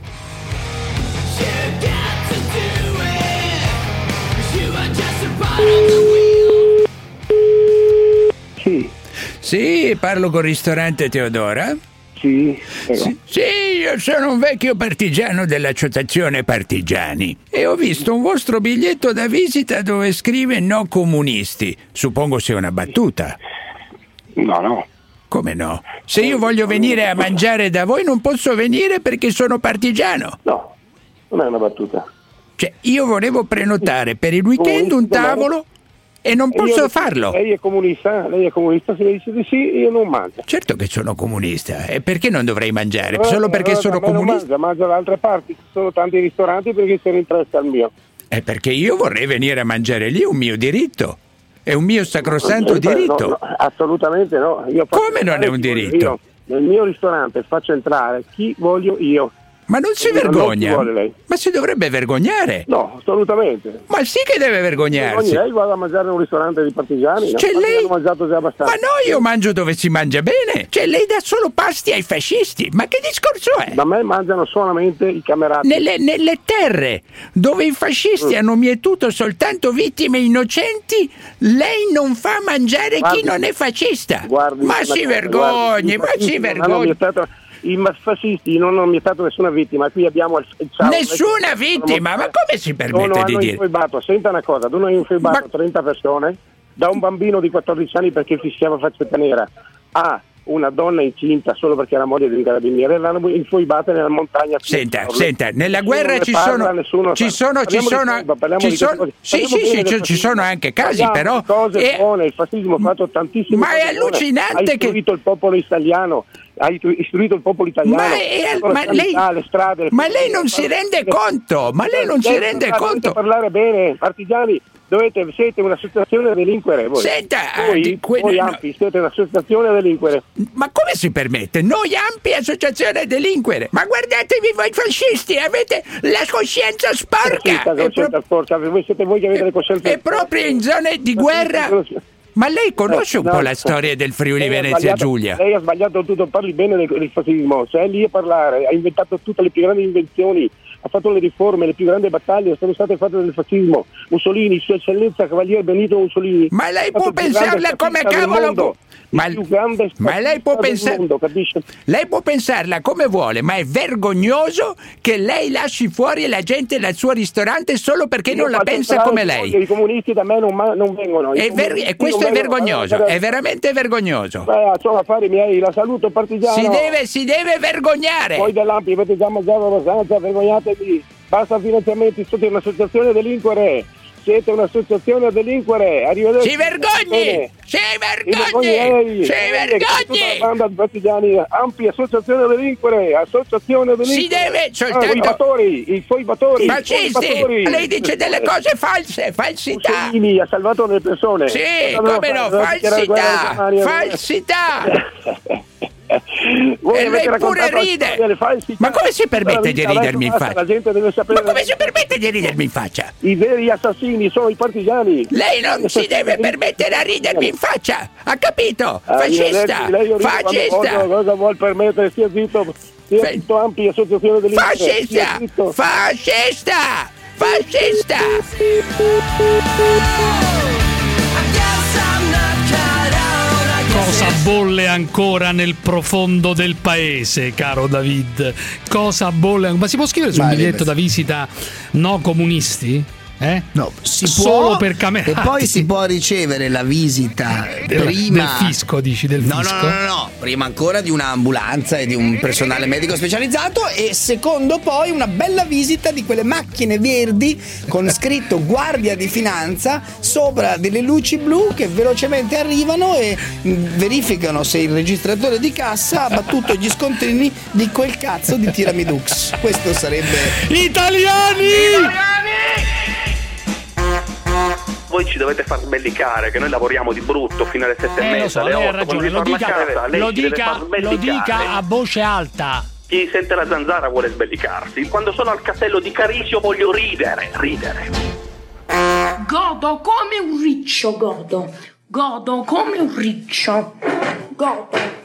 Sì, parlo col ristorante Teodora? Sì, io sono un vecchio partigiano dell'associazione Partigiani e ho visto un vostro biglietto da visita dove scrive no comunisti. Suppongo sia una battuta. No. Come no? Se io voglio venire a mangiare da voi non posso venire perché sono partigiano. No, non è una battuta. Cioè, io volevo prenotare per il weekend un tavolo e non posso farlo. Lei è comunista, se lei dice di sì, io non mangio. Certo che sono comunista, e perché non dovrei mangiare? Solo perché sono comunista? Mangio da altre parti, ci sono tanti ristoranti perché se ne interessa al mio. È perché io vorrei venire a mangiare lì, è un mio diritto. È un mio sacrosanto diritto. No, assolutamente no. Come non è un diritto? Io, nel mio ristorante faccio entrare chi voglio io. Ma non si vergogna? Ma si dovrebbe vergognare? No, assolutamente. Ma sì che deve vergognarsi. Lei va a mangiare in un ristorante di partigiani? Cioè no? lei... Hanno mangiato già abbastanza. Ma no, io mangio dove si mangia bene. Cioè lei dà solo pasti ai fascisti. Ma che discorso è? Da me mangiano solamente i camerati. Nelle terre dove i fascisti hanno mietuto soltanto vittime innocenti, lei non fa mangiare chi non è fascista. Ma si vergogni, I fascisti non hanno mietato nessuna vittima, qui abbiamo il nessuna vittima, ma come si permette di dire? Senta una cosa, hanno infoibato 30 persone, da un bambino di 14 anni perché fischiava faccetta nera a una donna incinta solo perché era moglie di un carabiniere, l'hanno infoibata nella montagna. Senta, nella guerra ci sono anche casi, però cose buone, il fascismo ha fatto tantissime ma è allucinante che ha istruito il popolo italiano. Ha istruito il popolo italiano. Ma lei non si rende conto? Ma lei non si rende conto? Parlare bene, partigiani. siete un'associazione a delinquere. Voi. Senta, voi Ampi siete un'associazione a delinquere. Ma come si permette? Noi Ampi associazione a delinquere? Ma guardatevi voi fascisti, avete la coscienza sporca. Sporca. Voi siete voi che avete le coscienze. E proprio in zone di guerra. Ma lei conosce un po' la storia del Friuli Venezia Giulia? Lei ha sbagliato tutto, parli bene del fascismo, cioè lì a parlare, ha inventato tutte le più grandi invenzioni, ha fatto le riforme, le più grandi battaglie sono state fatte del fascismo. Mussolini, Sua Eccellenza Cavaliere Benito Mussolini. Ma lei può pensarla come cavolo? Ma lei può lei può pensarla come vuole, ma è vergognoso che lei lasci fuori la gente dal suo ristorante solo perché non la pensa come lei. I comunisti da me non vengono. E questo è vergognoso, è veramente vergognoso. Sono affari miei, la saluto partigiano. Si deve vergognare. Voi dell'Ampi avete già mangiato abbastanza, vergognatevi. Basta finanziamenti, siete un'associazione a delinquere. Siete un'associazione a delinquere. Arrivederci. Si vergogni! Si vergogni! Tutta la banda di partigiani. Ampi, associazione a delinquere. Associazione a delinquere. Si deve soltanto. I suoi batori. Fascisti! Lei dice delle cose false, falsità. Mussolini ha salvato le persone. Sì, come no, falsità. Voi e lei pure ride. Ma come si permette di ridermi in faccia? La gente deve sapere. Ma come si permette di ridermi in faccia? I veri assassini sono i partigiani. Lei non si deve permettere a ridermi in faccia, ha capito? Fascista! Fascista! Cosa vuol permettere? Stia zitto. Stia zitto, Ampi, associazione dell'Inter. Fascista! Fascista! Fascista! Cosa bolle ancora nel profondo del paese, caro David? Cosa bolle? Ma si può scrivere su un biglietto da visita no comunisti? No, si solo può, per camerati. E poi si può ricevere la visita prima del fisco, dici, del fisco? No, prima ancora di un'ambulanza e di un personale medico specializzato, e secondo poi una bella visita di quelle macchine verdi con scritto Guardia di Finanza sopra delle luci blu che velocemente arrivano e verificano se il registratore di cassa ha battuto gli scontrini di quel cazzo di Tiramidux. Questo sarebbe Italiani! Voi ci dovete far sbellicare, che noi lavoriamo di brutto fino alle 7:30, so, alle 8. Lei ha ragione, lo dica a voce alta. Chi sente la zanzara vuole sbellicarsi. Quando sono al castello di Carisio voglio ridere. Godo come un riccio, godo come un riccio, godo.